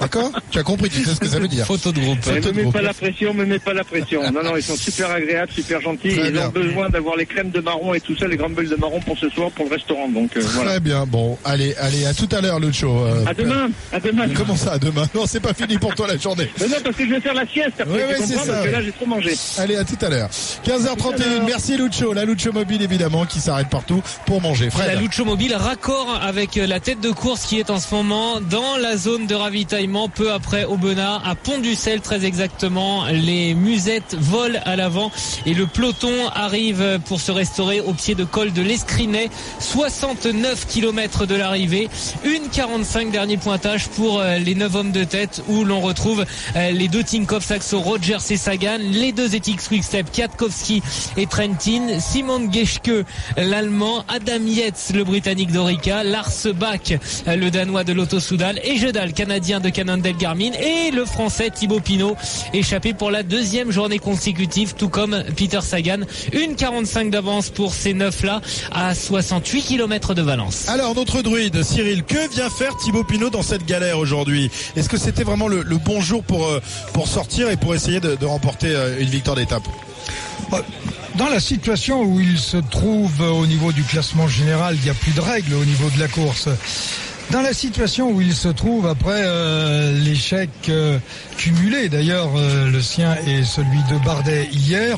D'accord? Tu as compris, tu sais ce que ça veut dire. Photo de groupe. Ne Photo me de mets groupe. pas la pression, me mets pas la pression. Non, non, ils sont super agréables, super gentils. Très Ils bien. ont besoin d'avoir les crèmes de marron et tout ça, les grandes de marron pour ce soir, pour le restaurant. Donc euh, Très voilà. bien, bon, allez, allez, à tout à l'heure, Lucho. Euh, À demain, à demain. Comment ça, à demain? Non, c'est pas fini pour toi la journée. Mais non, parce que je vais faire la sieste après. Ouais, tu ouais, comprends, c'est ça, parce que ouais. là, j'ai trop mangé. Allez, à tout à l'heure. quinze heures trente et une, merci Lucho. La Lucho Mobile, évidemment, qui s'arrête partout pour manger. Fred. La Lucho Mobile, raccord avec la tête de course qui est en ce moment dans la zone de ravitaillement, peu après Aubenas, à Pont-du-Sel très exactement. Les musettes volent à l'avant et le peloton arrive pour se restaurer au pied de col de l'Escrinet. soixante-neuf kilomètres de l'arrivée, une quarante-cinq dernier pointage pour les neuf hommes de tête où l'on retrouve les deux Tinkoff Saxo, Rogers et Sagan, les deux Ethics Quick-Step, Kwiatkowski et Trentin, Simon Geschke, l'Allemand, Adam Yates, le Britannique d'Orica, Lars Bach, le Danois de Lotto Soudal et Jedal, le Canadien de Cannondale Garmin et le Français Thibaut Pinot, échappé pour la deuxième journée consécutive, tout comme Peter Sagan. Une quarante-cinq d'avance pour ces neuf-là à soixante-huit kilomètres de Valence. Alors, notre druide, Cyril, que vient faire Thibaut Pinot dans cette galère aujourd'hui? Est-ce que c'était vraiment le, le bon jour pour, euh, pour sortir et pour essayer de, de remporter euh, une victoire d'étape? Dans la situation où il se trouve au niveau du classement général, il n'y a plus de règles au niveau de la course. Dans la situation où il se trouve après euh, l'échec euh, cumulé, d'ailleurs euh, le sien et celui de Bardet hier,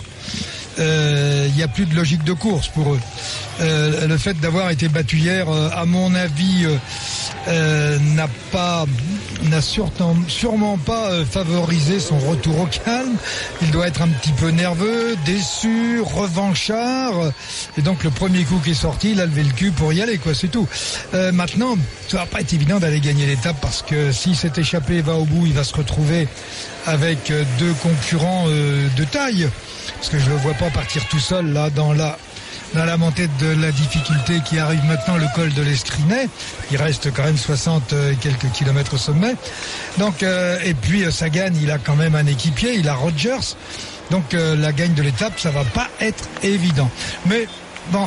euh, il n'y a plus de logique de course pour eux. Euh, le fait d'avoir été battu hier, euh, à mon avis, euh, euh, n'a pas, n'a sûrement, sûrement pas euh, favorisé son retour au calme. Il doit être un petit peu nerveux, déçu, revanchard. Et donc le premier coup qui est sorti, il a levé le cul pour y aller, quoi, c'est tout. Euh, maintenant, ça va pas être évident d'aller gagner l'étape parce que si cet échappé va au bout, il va se retrouver avec euh, deux concurrents euh, de taille. Parce que je le vois pas partir tout seul là dans la dans la montée de la difficulté qui arrive maintenant, le col de l'Escrinet. Il reste quand même soixante et quelques kilomètres au sommet. Donc euh, et puis euh, Sagan, il a quand même un équipier, il a Rogers. Donc euh, la gagne de l'étape, ça va pas être évident. Mais bon,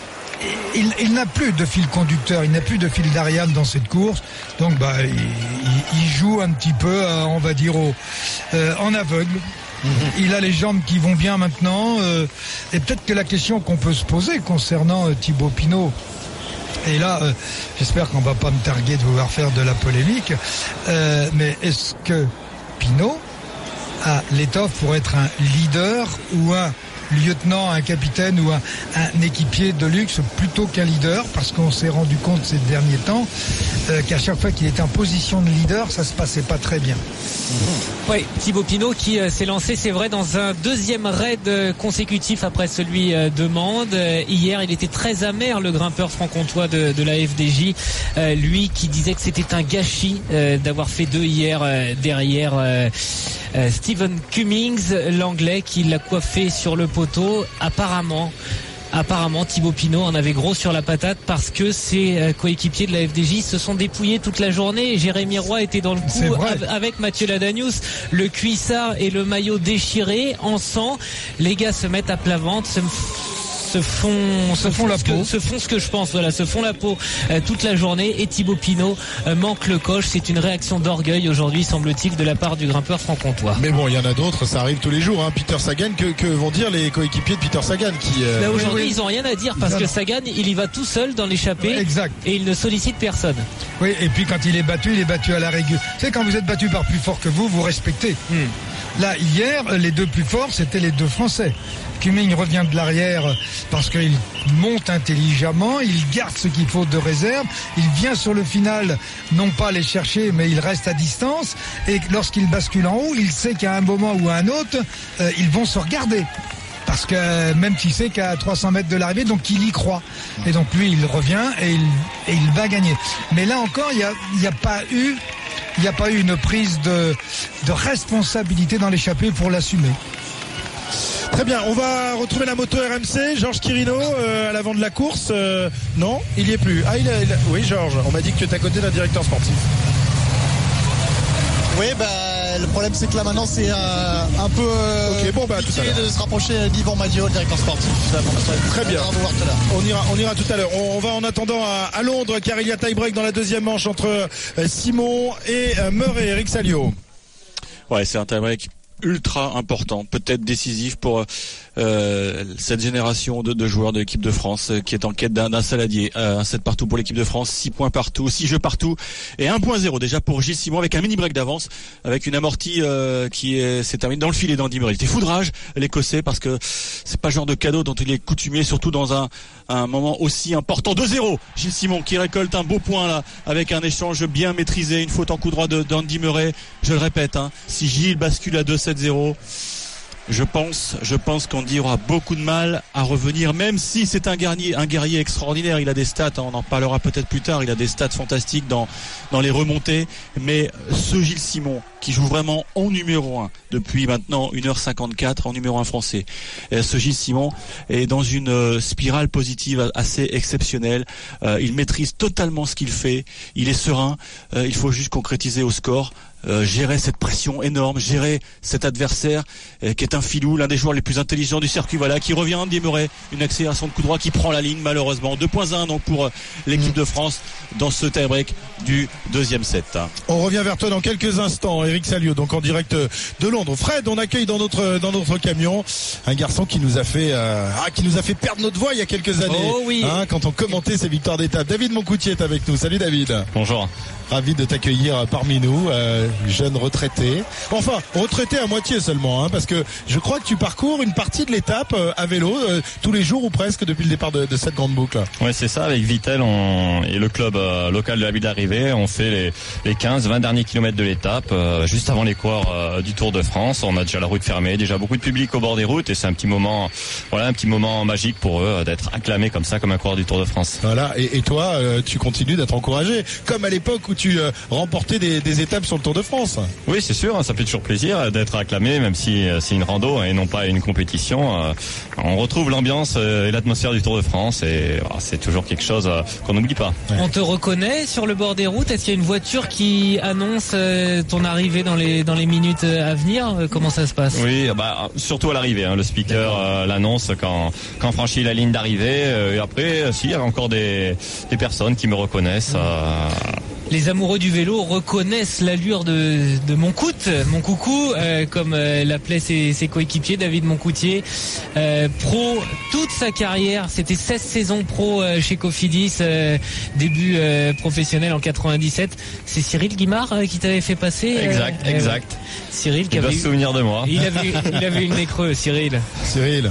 il, il n'a plus de fil conducteur, il n'a plus de fil d'Ariane dans cette course. Donc bah il, il, il joue un petit peu, euh, on va dire, au, euh, en aveugle. Il a les jambes qui vont bien maintenant, euh, et peut-être que la question qu'on peut se poser concernant euh, Thibaut Pinot, et là euh, j'espère qu'on va pas me targuer de vouloir faire de la polémique, euh, mais est-ce que Pinot a l'étoffe pour être un leader ou un lieutenant, un capitaine ou un, un équipier de luxe plutôt qu'un leader, parce qu'on s'est rendu compte ces derniers temps euh, qu'à chaque fois qu'il était en position de leader, ça se passait pas très bien. Oui, Thibaut Pinot qui euh, s'est lancé, c'est vrai, dans un deuxième raid euh, consécutif après celui euh, de Mende. Euh, hier, il était très amer, le grimpeur franc-comtois de, de la F D J. Euh, lui qui disait que c'était un gâchis euh, d'avoir fait deux hier euh, derrière euh, euh, Stephen Cummings, l'anglais, qui l'a coiffé sur le poteau. Apparemment, Apparemment, Thibaut Pinot en avait gros sur la patate parce que ses coéquipiers de la F D J se sont dépouillés toute la journée. Et Jérémy Roy était dans le coup avec Mathieu Ladanius, le cuissard et le maillot déchiré en sang. Les gars se mettent à plat ventre, se se font se font la peau, se font ce que je pense, voilà, se font la peau euh, toute la journée. Et Thibaut Pinot euh, manque le coche. C'est une réaction d'orgueil aujourd'hui, semble-t-il, de la part du grimpeur franc-comtois. Mais bon, il y en a d'autres, ça arrive tous les jours. Hein. Peter Sagan, que, que vont dire les coéquipiers de Peter Sagan qui euh... Là, aujourd'hui, oui, oui. ils ont rien à dire parce non, que non. Sagan, il y va tout seul dans l'échappée. Exact. Et il ne sollicite personne. Oui, et puis quand il est battu, il est battu à la règle. Tu sais, quand vous êtes battu par plus fort que vous, vous respectez. Hmm. Là, hier, les deux plus forts, c'était les deux Français. Cumming revient de l'arrière parce qu'il monte intelligemment, il garde ce qu'il faut de réserve, il vient sur le final, non pas les chercher, mais il reste à distance, et lorsqu'il bascule en haut, il sait qu'à un moment ou à un autre, euh, ils vont se regarder. Parce que même s'il sait qu'à trois cents mètres de l'arrivée, donc il y croit. Et donc lui, il revient et il, et il va gagner. Mais là encore, il n'y a, il y a pas eu... Il n'y a pas eu une prise de, de responsabilité dans l'échappée pour l'assumer. Très bien, on va retrouver la moto R M C. Georges Quirino euh, à l'avant de la course. Euh, non, il n'y est plus. Ah, il a, il a... Oui, Georges, on m'a dit que tu étais à côté d'un directeur sportif. Oui, bah, Ouais, le problème c'est que là maintenant c'est euh, un peu euh, okay, bon, bah, compliqué de se rapprocher d'Yvan Madio, le directeur sportif. Très bien. On va voir tout à l'heure. On ira, on ira tout à l'heure. On, on va en attendant à, à Londres car il y a tie-break dans la deuxième manche entre euh, Simon et euh, Murray. Eric Salio. Ouais, c'est un tie-break ultra important, peut-être décisif pour euh, cette génération de, de joueurs de l'équipe de France euh, qui est en quête d'un, d'un saladier. Euh, un set partout pour l'équipe de France, six points partout, six jeux partout et un point zéro déjà pour Gilles Simon avec un mini break d'avance, avec une amortie euh, qui est, s'est terminée dans le filet d'Andy Murray. C'était foudrage l'Écossais parce que c'est pas le genre de cadeau dont il est coutumier, surtout dans un, un moment aussi important. deux zéro, Gilles Simon qui récolte un beau point là avec un échange bien maîtrisé, une faute en coup droit de, d'Andy Murray. Je le répète, hein, si Gilles bascule à deux sept zéro, je pense, je pense qu'Andy aura beaucoup de mal à revenir, même si c'est un guerrier, un guerrier extraordinaire. Il a des stats, on en parlera peut-être plus tard. Il a des stats fantastiques dans, dans les remontées. Mais ce Gilles Simon, qui joue vraiment en numéro un depuis maintenant une heure cinquante-quatre en numéro un français. Et ce Gilles Simon est dans une spirale positive assez exceptionnelle. Euh, il maîtrise totalement ce qu'il fait. Il est serein. Euh, il faut juste concrétiser au score. Euh, gérer cette pression énorme, gérer cet adversaire euh, qui est un filou, l'un des joueurs les plus intelligents du circuit, voilà, qui revient, Andy Murray, une accélération de coup droit qui prend la ligne malheureusement. deux un donc pour euh, l'équipe de France dans ce tie-break du deuxième set. On revient vers toi dans quelques instants, Eric Salio, donc en direct de Londres. Fred, on accueille dans notre dans notre camion un garçon qui nous a fait euh, ah, qui nous a fait perdre notre voix il y a quelques années. Oh oui. Hein, quand on commentait ces victoires d'étape. David Moncoutier est avec nous. Salut David. Bonjour. Ravi de t'accueillir parmi nous, euh, jeune retraité. Enfin, retraité à moitié seulement, hein, parce que je crois que tu parcours une partie de l'étape euh, à vélo euh, tous les jours ou presque depuis le départ de, de cette grande boucle. Ouais, c'est ça. Avec Vittel on, et le club euh, local de la ville d'arrivée, on fait les, les quinze vingt derniers kilomètres de l'étape, euh, juste avant les coureurs euh, du Tour de France. On a déjà la route fermée, déjà beaucoup de public au bord des routes, et c'est un petit moment, voilà, un petit moment magique pour eux d'être acclamés comme ça, comme un coureur du Tour de France. Voilà. Et, et toi, euh, tu continues d'être encouragé, comme à l'époque où tu euh, remportais des, des étapes sur le Tour de France. Oui, c'est sûr, ça fait toujours plaisir d'être acclamé, même si euh, c'est une rando et non pas une compétition. Euh, on retrouve l'ambiance euh, et l'atmosphère du Tour de France, et euh, c'est toujours quelque chose euh, qu'on n'oublie pas. Ouais. On te reconnaît sur le bord des routes. Est-ce qu'il y a une voiture qui annonce euh, ton arrivée dans les dans les minutes à venir? Comment ça se passe? Oui, bah surtout à l'arrivée, hein, le speaker euh, l'annonce quand quand on franchit la ligne d'arrivée. Euh, et après, si, il y a encore des des personnes qui me reconnaissent. Euh, Les amoureux du vélo reconnaissent l'allure de, de Moncoute, mon coucou, euh, comme euh, l'appelait ses, ses coéquipiers, David Moncoutier. Euh, pro toute sa carrière, c'était seize saisons pro euh, chez Cofidis, euh, début euh, professionnel en quatre-vingt-dix-sept. C'est Cyril Guimard euh, qui t'avait fait passer. Exact, euh, exact. Euh, Cyril qui il avait doit se souvenir de moi. Il avait, il avait une nez creux, Cyril. Cyril.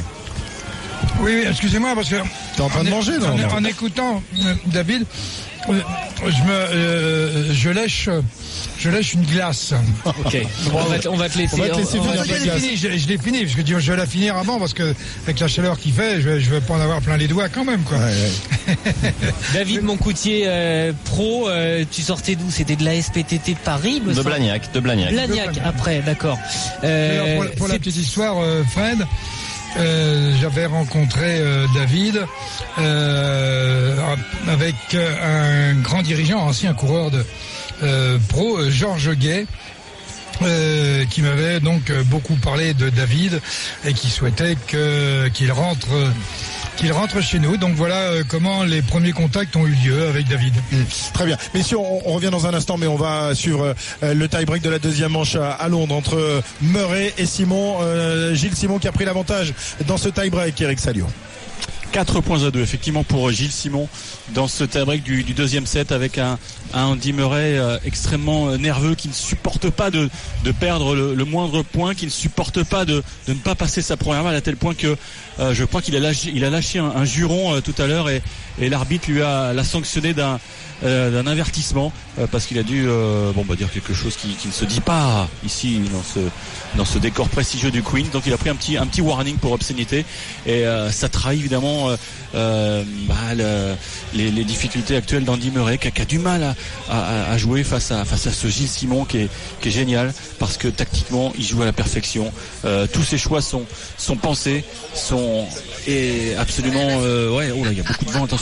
Oui, oui, excusez-moi parce que t'es en train de manger, non, en, non. en écoutant euh, David, euh, je me, euh, je lèche, je lèche une glace. Ok. Bon, on, va te, on va te laisser. On va te laisser on, on finir je, ta l'ai glace. fini, je, je l'ai fini parce que je vais la finir avant parce que avec la chaleur qu'il fait, je vais, je vais pas en avoir plein les doigts quand même, quoi. Ouais, ouais. David Moncoutier, euh, pro, euh, tu sortais d'où? C'était de la S P T T de Paris, me De semble. Blagnac, de Blagnac. Blagnac, après, d'accord. Euh, Alors, pour, pour la c'est- petite histoire, euh, Fred, euh, j'avais rencontré euh, David euh, avec euh, un grand dirigeant, ancien coureur de euh, pro, euh, Georges Gay. Euh, qui m'avait donc euh, beaucoup parlé de David et qui souhaitait que qu'il rentre euh, qu'il rentre chez nous. Donc voilà euh, comment les premiers contacts ont eu lieu avec David. Mmh. Très bien. Messieurs, on, on revient dans un instant, mais on va suivre euh, le tie-break de la deuxième manche à, à Londres entre euh, Murray et Simon. Euh, Gilles Simon qui a pris l'avantage dans ce tie-break, Eric Salio. quatre points à deux effectivement pour Gilles Simon dans ce tie-break du, du deuxième set, avec un, un Andy Murray euh, extrêmement euh, nerveux, qui ne supporte pas de, de perdre le, le moindre point, qui ne supporte pas de, de ne pas passer sa première balle, à tel point que euh, je crois qu'il a lâché, il a lâché un, un juron euh, tout à l'heure, et, et l'arbitre lui a l'a sanctionné d'un euh, d'un avertissement euh, parce qu'il a dû euh, bon bah dire quelque chose qui, qui ne se dit pas ici dans ce dans ce décor prestigieux du Queen. Donc il a pris un petit un petit warning pour obscénité, et euh, ça trahit évidemment euh, euh, bah, le, les, les difficultés actuelles d'Andy Murray, qui a, qui a du mal à, à, à jouer face à face à ce Gilles Simon qui est qui est génial, parce que tactiquement il joue à la perfection. Euh, tous ses choix sont sont pensés, sont et absolument euh, ouais oh là il y a beaucoup de vent, attention.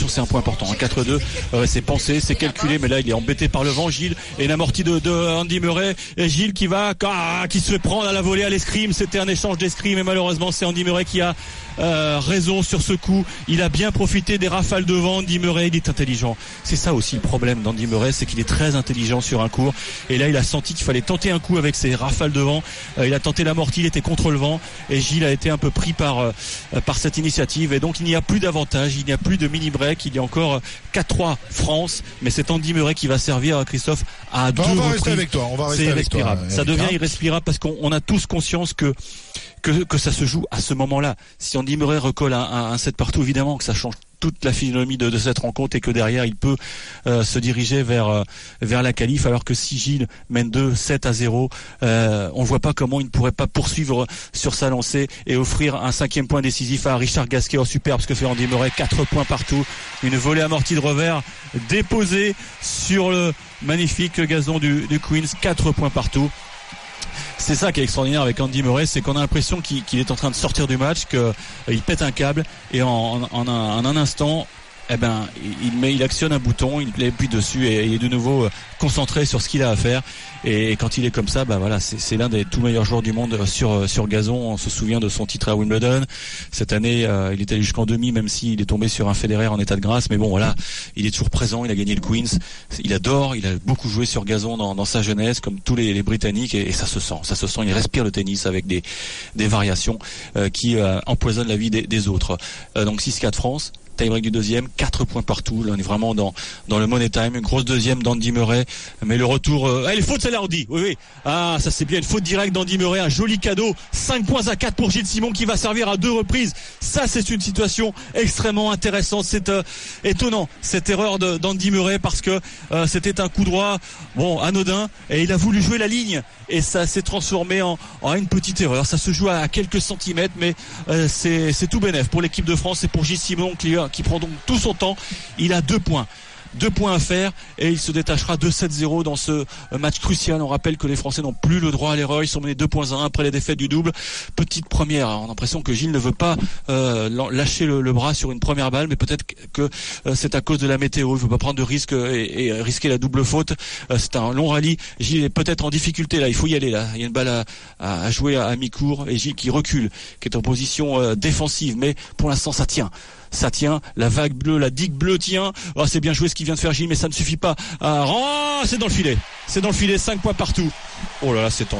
attention, c'est un point important. Un quatre deux, euh, c'est pensé, c'est calculé, mais là il est embêté par le vent. Gilles et une amortie de, de Andy Murray. Et Gilles qui va, ah, qui se fait prendre à la volée à l'escrime. C'était un échange d'escrime et malheureusement c'est Andy Murray qui a euh, raison sur ce coup. Il a bien profité des rafales de vent. Andy Murray, il est intelligent. C'est ça aussi le problème d'Andy Murray, c'est qu'il est très intelligent sur un court. Et là il a senti qu'il fallait tenter un coup avec ses rafales de vent. Euh, il a tenté l'amortie, il était contre le vent et Gilles a été un peu pris par euh, par cette initiative. Et donc il n'y a plus d'avantage, il n'y a plus de mini break. Il y a encore quatre trois France, mais c'est Andy Murray qui va servir, Christophe, à deux reprises. On va rester avec toi. On va rester c'est avec toi. irrespirable. Ça devient irrespirable parce qu'on on a tous conscience que que que ça se joue à ce moment-là. Si Andy Murray recolle un, un, un set partout, évidemment que ça change toute la physionomie de, de cette rencontre et que derrière il peut euh, se diriger vers euh, vers la qualif, alors que si Gilles mène deux sept à zéro, euh, on voit pas comment il ne pourrait pas poursuivre sur sa lancée et offrir un cinquième point décisif à Richard Gasquet. Oh, superbe ce que fait Andy Murray, quatre points partout, une volée amortie de revers déposée sur le magnifique gazon du, du Queens, quatre points partout. C'est ça qui est extraordinaire avec Andy Murray, c'est qu'on a l'impression qu'il, qu'il est en train de sortir du match, qu'il euh, pète un câble et en, en, en, un, en un instant, eh ben, il, met, il actionne un bouton, il appuie dessus et il est de nouveau concentré sur ce qu'il a à faire. Et quand il est comme ça, bah voilà, c'est, c'est l'un des tout meilleurs joueurs du monde sur sur gazon. On se souvient de son titre à Wimbledon. Cette année, euh, il est allé jusqu'en demi, même s'il est tombé sur un Federer en état de grâce. Mais bon, voilà, il est toujours présent. Il a gagné le Queens. Il adore. Il a beaucoup joué sur gazon dans, dans sa jeunesse, comme tous les, les Britanniques. Et, et ça se sent, ça se sent. Il respire le tennis avec des des variations euh, qui euh, empoisonnent la vie des, des autres. Euh, donc six quatre France. Tie-break du deuxième, quatre points partout. Là, on est vraiment dans dans le money time. Une grosse deuxième d'Andy Murray. Mais le retour... Euh... Ah, les fautes, ça l'a dit. Oui, oui. Ah, ça c'est bien. Une faute directe d'Andy Murray. Un joli cadeau. cinq points à quatre pour Gilles Simon qui va servir à deux reprises. Ça, c'est une situation extrêmement intéressante. C'est euh, étonnant, cette erreur de, d'Andy Murray, parce que euh, c'était un coup droit, bon, anodin. Et il a voulu jouer la ligne. Et ça s'est transformé en, en une petite erreur. Ça se joue à quelques centimètres, mais euh, c'est, c'est tout bénef pour l'équipe de France et pour Gilles Simon qui, qui prend donc tout son temps. Il a deux points. Deux points à faire et il se détachera deux sept zéro dans ce match crucial. On rappelle que les Français n'ont plus le droit à l'erreur. Ils sont menés deux à un après les défaites du double. Petite première. On a l'impression que Gilles ne veut pas euh, lâcher le, le bras sur une première balle, mais peut-être que euh, c'est à cause de la météo. Il ne veut pas prendre de risque et, et risquer la double faute. Euh, c'est un long rallye. Gilles est peut-être en difficulté là. Il faut y aller là. Il y a une balle à, à jouer à, à mi-court et Gilles qui recule, qui est en position euh, défensive, mais pour l'instant ça tient. Ça tient, la vague bleue, la digue bleue tient. Oh, c'est bien joué ce qu'il vient de faire Gilles, mais ça ne suffit pas. Ah, oh, c'est dans le filet. C'est dans le filet, cinq points partout. Oh là là, c'est tendu.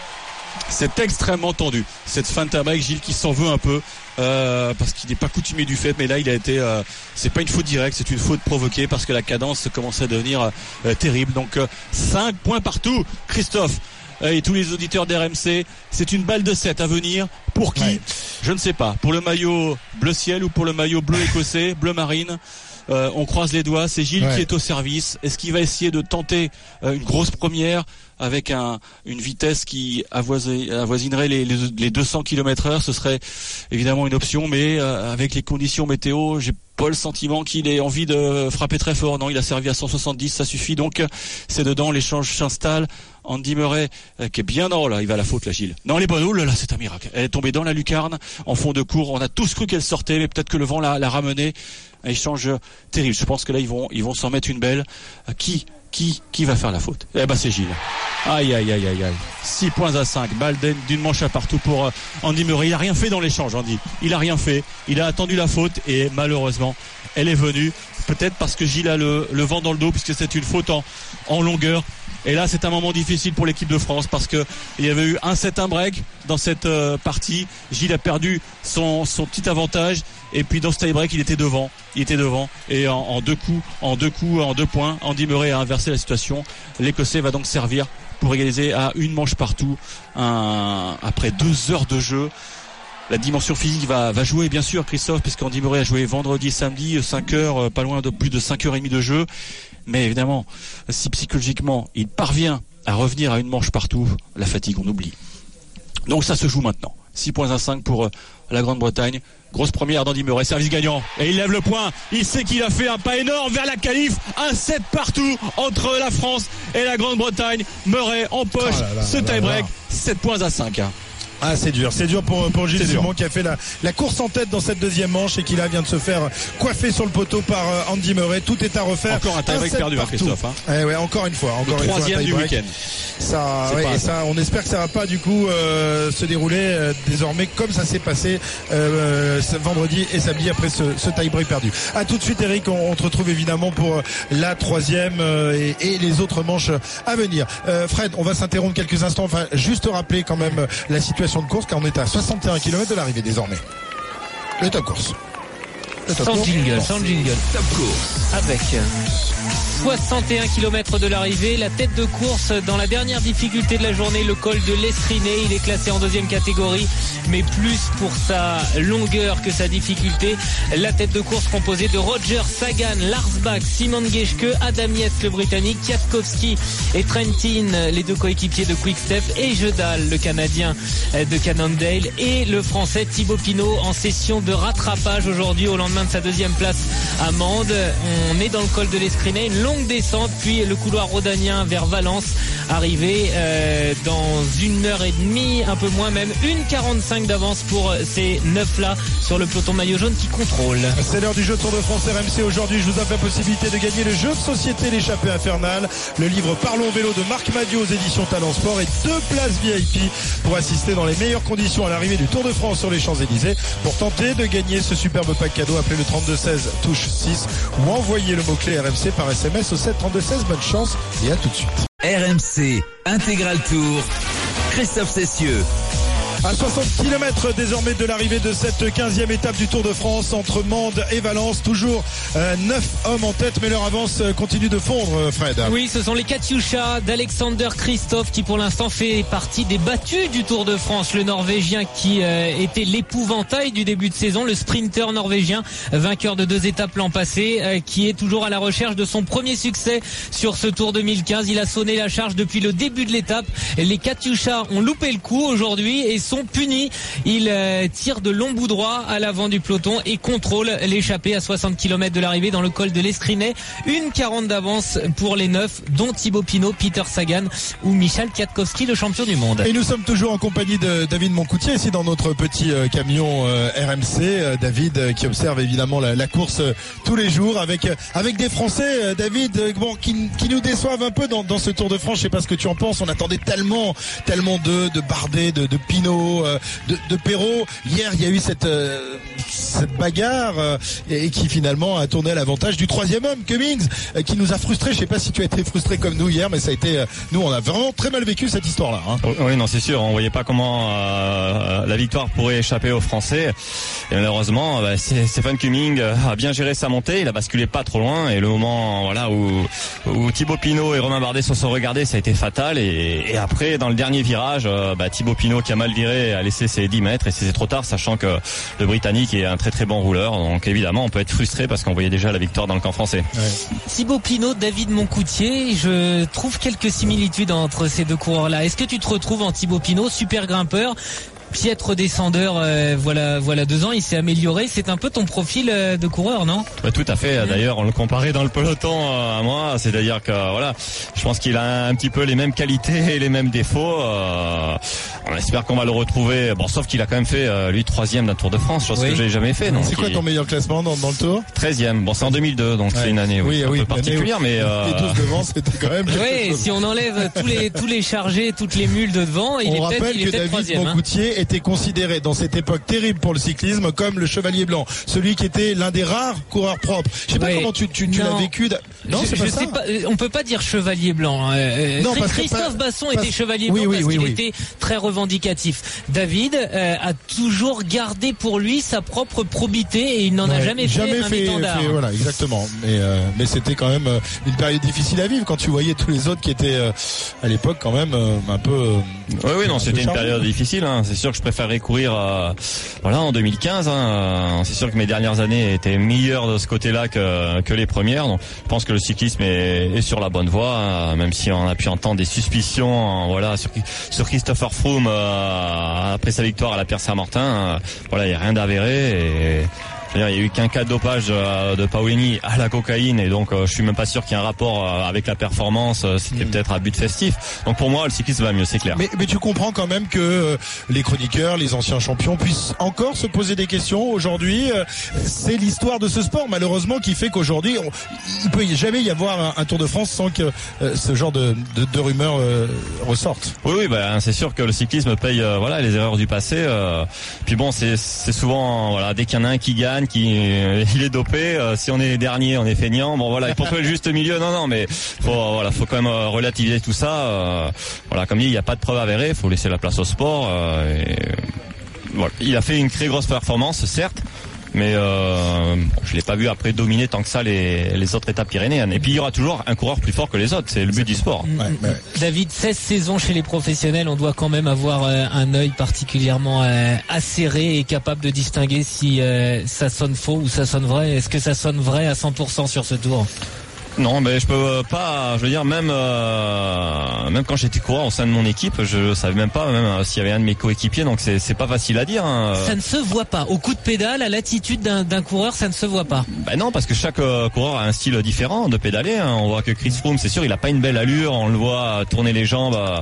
C'est extrêmement tendu. Cette fin de tie-break, Gilles qui s'en veut un peu euh, parce qu'il n'est pas coutumier du fait, mais là il a été. Euh, c'est pas une faute directe, c'est une faute provoquée parce que la cadence commençait à devenir euh, terrible. Donc euh, cinq points partout. Christophe. Et tous les auditeurs d'R M C, c'est une balle de sept à venir. Pour qui? Ouais. Je ne sais pas. Pour le maillot bleu ciel ou pour le maillot bleu écossais, bleu marine. Euh, on croise les doigts. C'est Gilles ouais. qui est au service. Est-ce qu'il va essayer de tenter euh, une grosse première avec un, une vitesse qui avoisinerait les, les, les deux cents kilomètres heure? Ce serait évidemment une option, mais euh, avec les conditions météo, j'ai pas le sentiment qu'il ait envie de frapper très fort. Non, il a servi à cent soixante-dix, ça suffit. Donc c'est dedans, l'échange s'installe. Andy Murray euh, qui est bien dans, là, il va à la faute là, Gilles. Non, les bonnes, oh là là, c'est un miracle. Elle est tombée dans la lucarne en fond de cours. On a tous cru qu'elle sortait, mais peut-être que le vent l'a, l'a ramenée. Un échange terrible. Je pense que là ils vont ils vont s'en mettre une belle. Euh, qui qui qui va faire la faute? Eh ben c'est Gilles. Aïe aïe aïe aïe aïe. six points à cinq. Balle d'une manche à partout pour euh, Andy Murray. Il a rien fait dans l'échange, Andy. Il a rien fait. Il a attendu la faute et malheureusement elle est venue. Peut-être parce que Gilles a le, le vent dans le dos, puisque c'est une faute en, en longueur. Et là, c'est un moment difficile pour l'équipe de France parce que il y avait eu un set un break dans cette euh, partie. Gilles a perdu son, son petit avantage. Et puis dans ce tie-break, il était devant. Il était devant. Et en, en deux coups, en deux coups, en deux points, Andy Murray a inversé la situation. L'Écossais va donc servir pour égaliser à une manche partout. Un, après deux heures de jeu. La dimension physique va, va jouer, bien sûr, Christophe, puisqu'Andy Murray a joué vendredi, samedi, cinq heures, pas loin de plus de cinq heures trente de jeu. Mais évidemment, si psychologiquement, il parvient à revenir à une manche partout, la fatigue, on oublie. Donc ça se joue maintenant. six points à cinq pour la Grande-Bretagne. Grosse première d'Andy Murray, service gagnant. Et il lève le point. Il sait qu'il a fait un pas énorme vers la qualif. Un set partout entre la France et la Grande-Bretagne. Murray empoche oh là là, ce tie-break. sept points à cinq. Hein. Ah, c'est dur, c'est dur pour, pour Gilles Simon qui a fait la, la course en tête dans cette deuxième manche et qui là vient de se faire coiffer sur le poteau par euh, Andy Murray. Tout est à refaire. Encore un tie-break perdu, hein, Christophe. Hein. Eh ouais, encore une fois, encore le une troisième fois. du week-end. Ça, ouais, et ça, on espère que ça va pas du coup euh, se dérouler euh, désormais comme ça s'est passé euh, ce vendredi et samedi après ce, ce tie-break perdu. À tout de suite, Eric. On, on te retrouve évidemment pour la troisième euh, et, et les autres manches à venir. Euh, Fred, on va s'interrompre quelques instants. Enfin, juste rappeler quand même la situation de course car on est à soixante et un kilomètres de l'arrivée désormais. Le top course. Le top sans course. jingle, sans jingle. Top course. Avec soixante et un kilomètres de l'arrivée, la tête de course dans la dernière difficulté de la journée, le col de l'Escriné. Il est classé en deuxième catégorie, mais plus pour sa longueur que sa difficulté. La tête de course composée de Roger Sagan, Lars Bak, Simon Geschke, Adam Yates le Britannique, Kwiatkowski et Trentin, les deux coéquipiers de Quick-Step, et Jedal, le Canadien de Cannondale, et le Français Thibaut Pinot en session de rattrapage aujourd'hui au lendemain de sa deuxième place à Mende. On est dans le col de l'Escriné, une longue descente, puis le couloir rhodanien vers Valence, arrivé euh, dans une heure et demie, un peu moins même, une quarante-cinq d'avance pour ces neuf là sur le peloton maillot jaune qui contrôle. C'est l'heure du jeu Tour de France R M C. Aujourd'hui, je vous offre la possibilité de gagner le jeu de société L'échappée infernale, le livre Parlons vélo de Marc Madiot aux éditions Talent Sport et deux places V I P pour assister dans les meilleures conditions à l'arrivée du Tour de France sur les Champs-Élysées. Pour tenter de gagner ce superbe pack cadeau, appelez le trente-deux seize touche six ou envoyez le mot-clé R M C par S M S au sept trente-deux seize. Bonne chance et à tout de suite. R M C Intégral Tour. Christophe Cessieux. À soixante kilomètres désormais de l'arrivée de cette quinzième étape du Tour de France entre Mende et Valence. Toujours euh, neuf hommes en tête, mais leur avance continue de fondre, Fred. Oui, ce sont les Katyusha d'Alexander Kristoff qui pour l'instant fait partie des battus du Tour de France. Le Norvégien qui euh, était l'épouvantail du début de saison, le sprinter norvégien, vainqueur de deux étapes l'an passé, euh, qui est toujours à la recherche de son premier succès sur ce Tour deux mille quinze. Il a sonné la charge depuis le début de l'étape. Les Katyusha ont loupé le coup aujourd'hui et sont punis. Ils euh, tirent de longs bouts droits à l'avant du peloton et contrôlent l'échappée à soixante kilomètres de l'arrivée dans le col de l'Escriné. Une quarante d'avance pour les neuf, dont Thibaut Pinot, Peter Sagan ou Michal Kwiatkowski, le champion du monde. Et nous sommes toujours en compagnie de David Moncoutier ici dans notre petit euh, camion euh, R M C. Euh, David euh, qui observe évidemment la, la course euh, tous les jours avec euh, avec des Français. Euh, David, euh, bon, qui, qui nous déçoivent un peu dans, dans ce Tour de France. Je sais pas ce que tu en penses. On attendait tellement tellement de de Bardet, de, de Pinot, euh, de, de Perrault. Hier, il y a eu cette euh, cette bagarre euh, et, et qui finalement a tourné à l'avantage du troisième homme, Cummings, euh, qui nous a frustrés. Je sais pas si tu as été frustré comme nous hier, mais ça a été euh, nous on a vraiment très mal vécu cette histoire-là. Hein. Oui, non, c'est sûr. On voyait pas comment euh, la victoire pourrait échapper aux Français. Et malheureusement, bah, Stephen Cummings a bien géré sa montée. Il a basculé pas trop loin. Et le moment, voilà, où, où Thibaut Pinot et Romain Bardet se sont regardés, ça a été fatal. Et, et après, dans le dernier virage, euh, bah, Thibaut Pinot qui a mal viré a laissé ses dix mètres et c'est trop tard, sachant que le Britannique est un très très bon rouleur. Donc évidemment, on peut être frustré parce qu'on voyait déjà la victoire dans le camp français. Ouais. Thibaut Pinot, David Moncoutier, je trouve quelques similitudes entre ces deux coureurs-là. Est-ce que tu te retrouves en Thibaut Pinot, super grimpeur, piètre descendeur, euh, voilà, voilà deux ans, il s'est amélioré. C'est un peu ton profil euh, de coureur, non? Bah, tout à fait. D'ailleurs, on le comparait dans le peloton euh, à moi. C'est-à-dire que voilà, je pense qu'il a un petit peu les mêmes qualités et les mêmes défauts. Euh, on espère qu'on va le retrouver. Bon, sauf qu'il a quand même fait euh, lui troisième d'un Tour de France, chose oui. que j'ai jamais fait. C'est quoi il... ton meilleur classement dans, dans le Tour? treizième. Bon, c'est en deux mille deux, donc ouais. c'est une année oui, oui, un oui, peu particulière, mais euh... les douze devant, c'était quand même. Oui, si on enlève tous les tous les chargés, toutes les mules de devant, il on est peut-être il est peut-être troisième. David Moncoutier hein. était considéré dans cette époque terrible pour le cyclisme comme le chevalier blanc, celui qui était l'un des rares coureurs propres. Je sais pas oui. comment tu, tu, tu l'as vécu. Non, je, c'est pas je ça. Sais pas, on peut pas dire chevalier blanc. Euh, non, Christophe pas, Basson pas, était chevalier blanc oui, oui, parce oui, qu'il oui. était très revendicatif. David euh, a toujours gardé pour lui sa propre probité et il n'en ouais, a jamais, jamais fait, fait un étendard. Fait, voilà, exactement. Mais euh, mais c'était quand même euh, une période difficile à vivre quand tu voyais tous les autres qui étaient euh, à l'époque quand même euh, un peu. Euh, oui, oui, non, c'était une période difficile. Hein. C'est sûr que je préférerais courir euh, voilà en deux mille quinze. Hein. C'est sûr que mes dernières années étaient meilleures de ce côté-là que que les premières. Donc, je pense que le cyclisme est, est sur la bonne voie, hein, même si on a pu entendre des suspicions, hein, voilà, sur sur Christopher Froome euh, après sa victoire à la Pierre Saint-Martin. Euh, voilà, il y a rien d'avéré et il y a eu qu'un cas de dopage de Paolini à la cocaïne et donc je suis même pas sûr qu'il y ait un rapport avec la performance. C'était mmh. peut-être à but festif. Donc pour moi, le cyclisme va mieux, c'est clair. Mais, mais tu comprends quand même que les chroniqueurs, les anciens champions puissent encore se poser des questions aujourd'hui. C'est l'histoire de ce sport, malheureusement, qui fait qu'aujourd'hui, on, il peut jamais y avoir un, un Tour de France sans que euh, ce genre de, de, de rumeurs euh, ressortent. Oui, oui, bah, c'est sûr que le cyclisme paye, euh, voilà, les erreurs du passé. Euh, puis bon, c'est, c'est souvent, voilà, dès qu'il y en a un qui gagne, qui euh, il est dopé. Euh, si on est les derniers, on est feignant. Bon, voilà, pour trouver le juste milieu, non, non, mais faut, voilà, faut quand même euh, relativiser tout ça. Euh, voilà, comme dit, il n'y a pas de preuve avérée. Il faut laisser la place au sport. Euh, et, voilà, il a fait une très grosse performance, certes. Mais euh, bon, je l'ai pas vu après dominer tant que ça les, les autres étapes pyrénéennes. Et puis il y aura toujours un coureur plus fort que les autres, c'est le but du sport. Ouais, ouais. David, seize saisons chez les professionnels, on doit quand même avoir euh, un œil particulièrement euh, acéré et capable de distinguer si euh, ça sonne faux ou ça sonne vrai. Est-ce que ça sonne vrai à cent pour cent sur ce tour ? Non, mais je peux pas. Je veux dire, même euh, même quand j'étais coureur au sein de mon équipe, je savais même pas même s'il y avait un de mes coéquipiers. Donc c'est c'est pas facile à dire. Hein. Ça ne se voit pas. Au coup de pédale, à l'attitude d'un, d'un coureur, ça ne se voit pas. Ben non, parce que chaque euh, coureur a un style différent de pédaler. Hein. On voit que Chris Froome, c'est sûr, il a pas une belle allure. On le voit tourner les jambes à,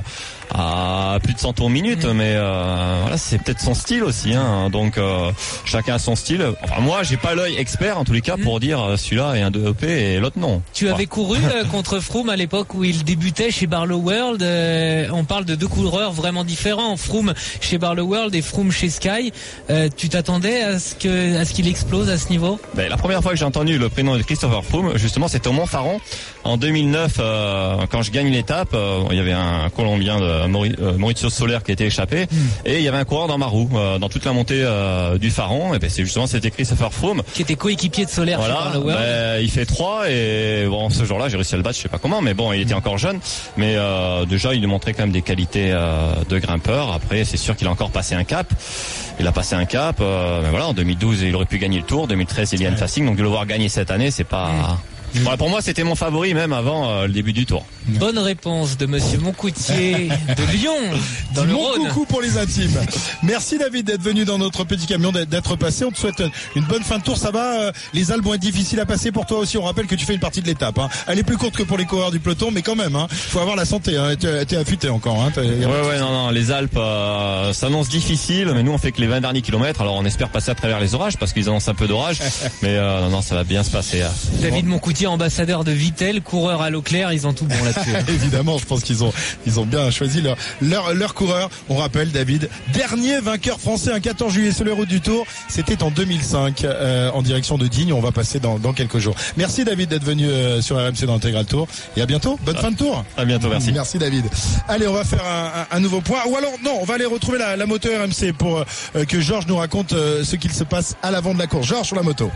à plus de cent tours minute, mmh. mais euh, voilà, c'est peut-être son style aussi. Hein. Donc euh, chacun a son style. Enfin moi, j'ai pas l'œil expert en tous les cas pour mmh. dire celui-là est un deux E P et l'autre non. Tu avais couru euh, contre Froome à l'époque où il débutait chez Barlow World. Euh, on parle de deux coureurs vraiment différents. Froome chez Barlow World et Froome chez Sky. Euh, tu t'attendais à ce que à ce qu'il explose à ce niveau ? Ben, la première fois que j'ai entendu le prénom de Christopher Froome, justement, c'était au Montfaron en deux mille neuf euh, quand je gagne l'étape. Euh, il y avait un Colombien de Mauricio Soler qui était échappé mmh. et il y avait un coureur dans ma roue euh, dans toute la montée euh, du Faron. Et ben c'est justement c'était Christopher Froome qui était coéquipier de Soler. Voilà, ben, il fait trois et bon ce jour-là j'ai réussi à le battre, je sais pas comment, mais bon il était encore jeune, mais euh, déjà il démontrait quand même des qualités euh, de grimpeur. Après c'est sûr qu'il a encore passé un cap. Il a passé un cap. Euh, ben voilà, en deux mille douze il aurait pu gagner le Tour, deux mille treize il y a une Fassing, donc de le voir gagner cette année c'est pas. Mmh. Voilà, pour moi, c'était mon favori même avant euh, le début du Tour. Bonne réponse de Monsieur Moncoutier de Lyon, dans Dis le mon Rhône. Coucou pour les intimes. Merci David d'être venu dans notre petit camion, d'être passé. On te souhaite une bonne fin de tour. Ça va, les Alpes vont être difficiles à passer pour toi aussi. On rappelle que tu fais une partie de l'étape. Hein. Elle est plus courte que pour les coureurs du peloton, mais quand même, hein, faut avoir la santé. Hein. T'es, t'es affûté encore. Hein. Ouais, ouais, non, non. Les Alpes euh, s'annoncent difficiles, mais nous on fait que les vingt derniers kilomètres. Alors on espère passer à travers les orages parce qu'ils annoncent un peu d'orage, mais euh, non, non, ça va bien se passer. Hein. David Moncoutier, ambassadeur de Vittel, coureur à l'eau claire, ils ont tout bon là-dessus. Évidemment, je pense qu'ils ont ils ont bien choisi leur leur leur coureur. On rappelle David, dernier vainqueur français un quatorze juillet sur les routes du Tour, c'était en deux mille cinq euh, en direction de Digne. On va passer dans dans quelques jours. Merci David d'être venu euh, sur R M C dans l'Intégral Tour et à bientôt. Bonne ah, fin de tour. À bientôt, merci. Merci David. Allez, on va faire un, un, un nouveau point ou alors non, on va aller retrouver la, la moto R M C pour euh, que Georges nous raconte euh, ce qu'il se passe à l'avant de la course. Georges sur la moto.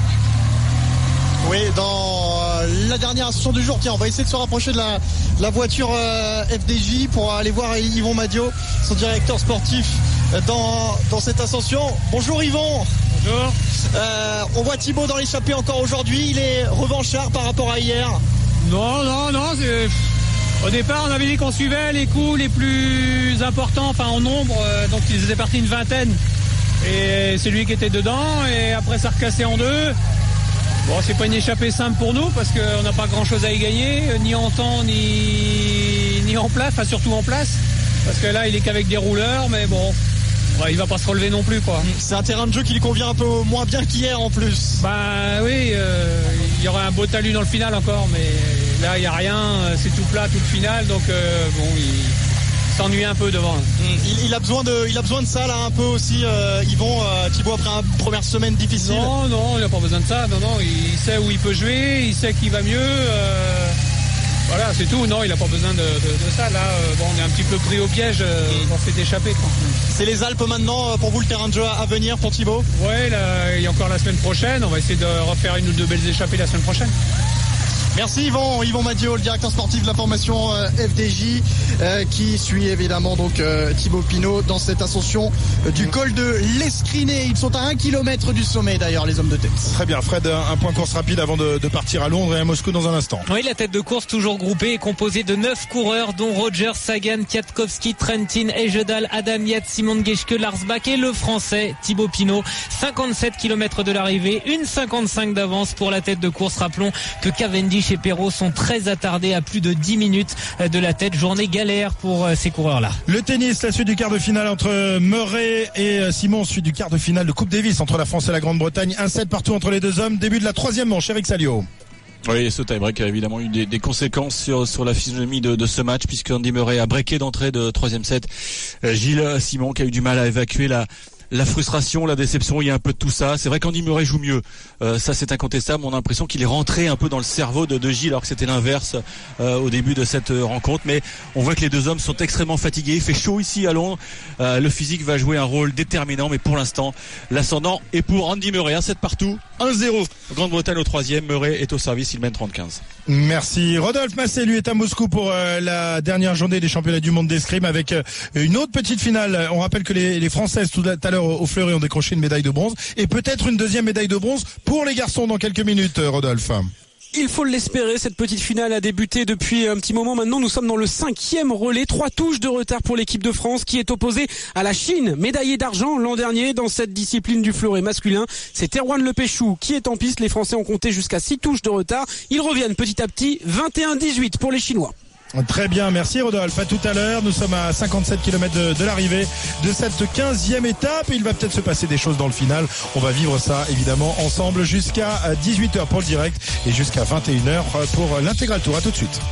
Oui, dans la dernière ascension du jour, tiens, on va essayer de se rapprocher de la, de la voiture euh, F D J pour aller voir Yvon Madio, son directeur sportif dans, dans cette ascension. Bonjour Yvon. Bonjour. Euh, on voit Thibaut dans l'échappée encore aujourd'hui, il est revanchard par rapport à hier. Non, non, non, c'est... Au départ, on avait dit qu'on suivait les coups les plus importants, enfin en nombre, euh, donc ils étaient partis une vingtaine. Et c'est lui qui était dedans, et après ça recassé en deux. Bon, c'est pas une échappée simple pour nous parce qu'on n'a pas grand chose à y gagner, ni en temps, ni, ni en place, enfin surtout en place. Parce que là, il est qu'avec des rouleurs, mais bon, ouais, il va pas se relever non plus, quoi. C'est un terrain de jeu qui lui convient un peu moins bien qu'hier en plus. Bah oui, euh, il y aura un beau talus dans le final encore, mais là, il n'y a rien, c'est tout plat, tout le final, donc euh, bon, il s'ennuie un peu devant. Il, il a besoin de, il a besoin de ça là un peu aussi. Euh, Yvon, euh, Thibaut après une première semaine difficile. Non, non, il n'a pas besoin de ça. Non, non, il sait où il peut jouer, il sait qu'il va mieux. Euh, voilà, c'est tout. Non, il n'a pas besoin de, de, de ça. Là, euh, bon, on est un petit peu pris au piège euh, dans cette échappée. Quoi. C'est les Alpes maintenant pour vous le terrain de jeu à venir pour Thibaut. Ouais, là, il y a encore la semaine prochaine. On va essayer de refaire une ou deux belles échappées la semaine prochaine. Merci Yvon, Yvon Madio, le directeur sportif de la formation euh, F D J, euh, qui suit évidemment donc euh, Thibaut Pinot dans cette ascension euh, du col de l'Escriné. Ils sont à un kilomètre du sommet d'ailleurs, les hommes de tête. Très bien, Fred, un point course rapide avant de, de partir à Londres et à Moscou dans un instant. Oui, la tête de course toujours groupée est composée de neuf coureurs, dont Roger Sagan, Kwiatkowski, Trentin, Ejedal, Adam Yates, Simon Geschke, Lars Bak et le français Thibaut Pinot. cinquante-sept kilomètres de l'arrivée, une cinquante-cinq d'avance pour la tête de course. Rappelons que Cavendish et Perrault sont très attardés à plus de dix minutes de la tête. Journée galère pour ces coureurs-là. Le tennis, la suite du quart de finale entre Murray et Simon, suite du quart de finale de Coupe Davis entre la France et la Grande-Bretagne. un sept partout entre les deux hommes. Début de la troisième manche, Eric Salio. Oui, ce tie-break a évidemment eu des, des conséquences sur, sur la physionomie de, de ce match, puisque Andy Murray a breaké d'entrée de troisième set. Gilles Simon qui a eu du mal à évacuer la La frustration, la déception, il y a un peu de tout ça. C'est vrai qu'Andy Murray joue mieux. Euh, ça, c'est incontestable. On a l'impression qu'il est rentré un peu dans le cerveau de, de Gilles, alors que c'était l'inverse euh, au début de cette rencontre. Mais on voit que les deux hommes sont extrêmement fatigués. Il fait chaud ici à Londres. Euh, le physique va jouer un rôle déterminant. Mais pour l'instant, l'ascendant est pour Andy Murray. un sept partout, un zéro. Grande-Bretagne au troisième. Murray est au service. Il mène trente quinze. Merci. Rodolphe Massé, lui, est à Moscou pour euh, la dernière journée des championnats du monde d'escrime avec euh, une autre petite finale. On rappelle que les, les Françaises tout à l'heure au fleuret ont décroché une médaille de bronze et peut-être une deuxième médaille de bronze pour les garçons dans quelques minutes, Rodolphe. Il faut l'espérer, cette petite finale a débuté depuis un petit moment maintenant. Nous sommes dans le cinquième relais, trois touches de retard pour l'équipe de France qui est opposée à la Chine, médaillée d'argent l'an dernier dans cette discipline du fleuret masculin. C'est Erwan Lepéchou qui est en piste. Les Français ont compté jusqu'à six touches de retard. Ils reviennent petit à petit, vingt et un dix-huit pour les Chinois. Très bien, merci Rodolphe. À tout à l'heure, nous sommes à cinquante-sept kilomètres de, de l'arrivée de cette quinzième étape. Il va peut-être se passer des choses dans le final. On va vivre ça évidemment ensemble jusqu'à dix-huit heures pour le direct et jusqu'à vingt et une heures pour l'intégral tour. À tout de suite.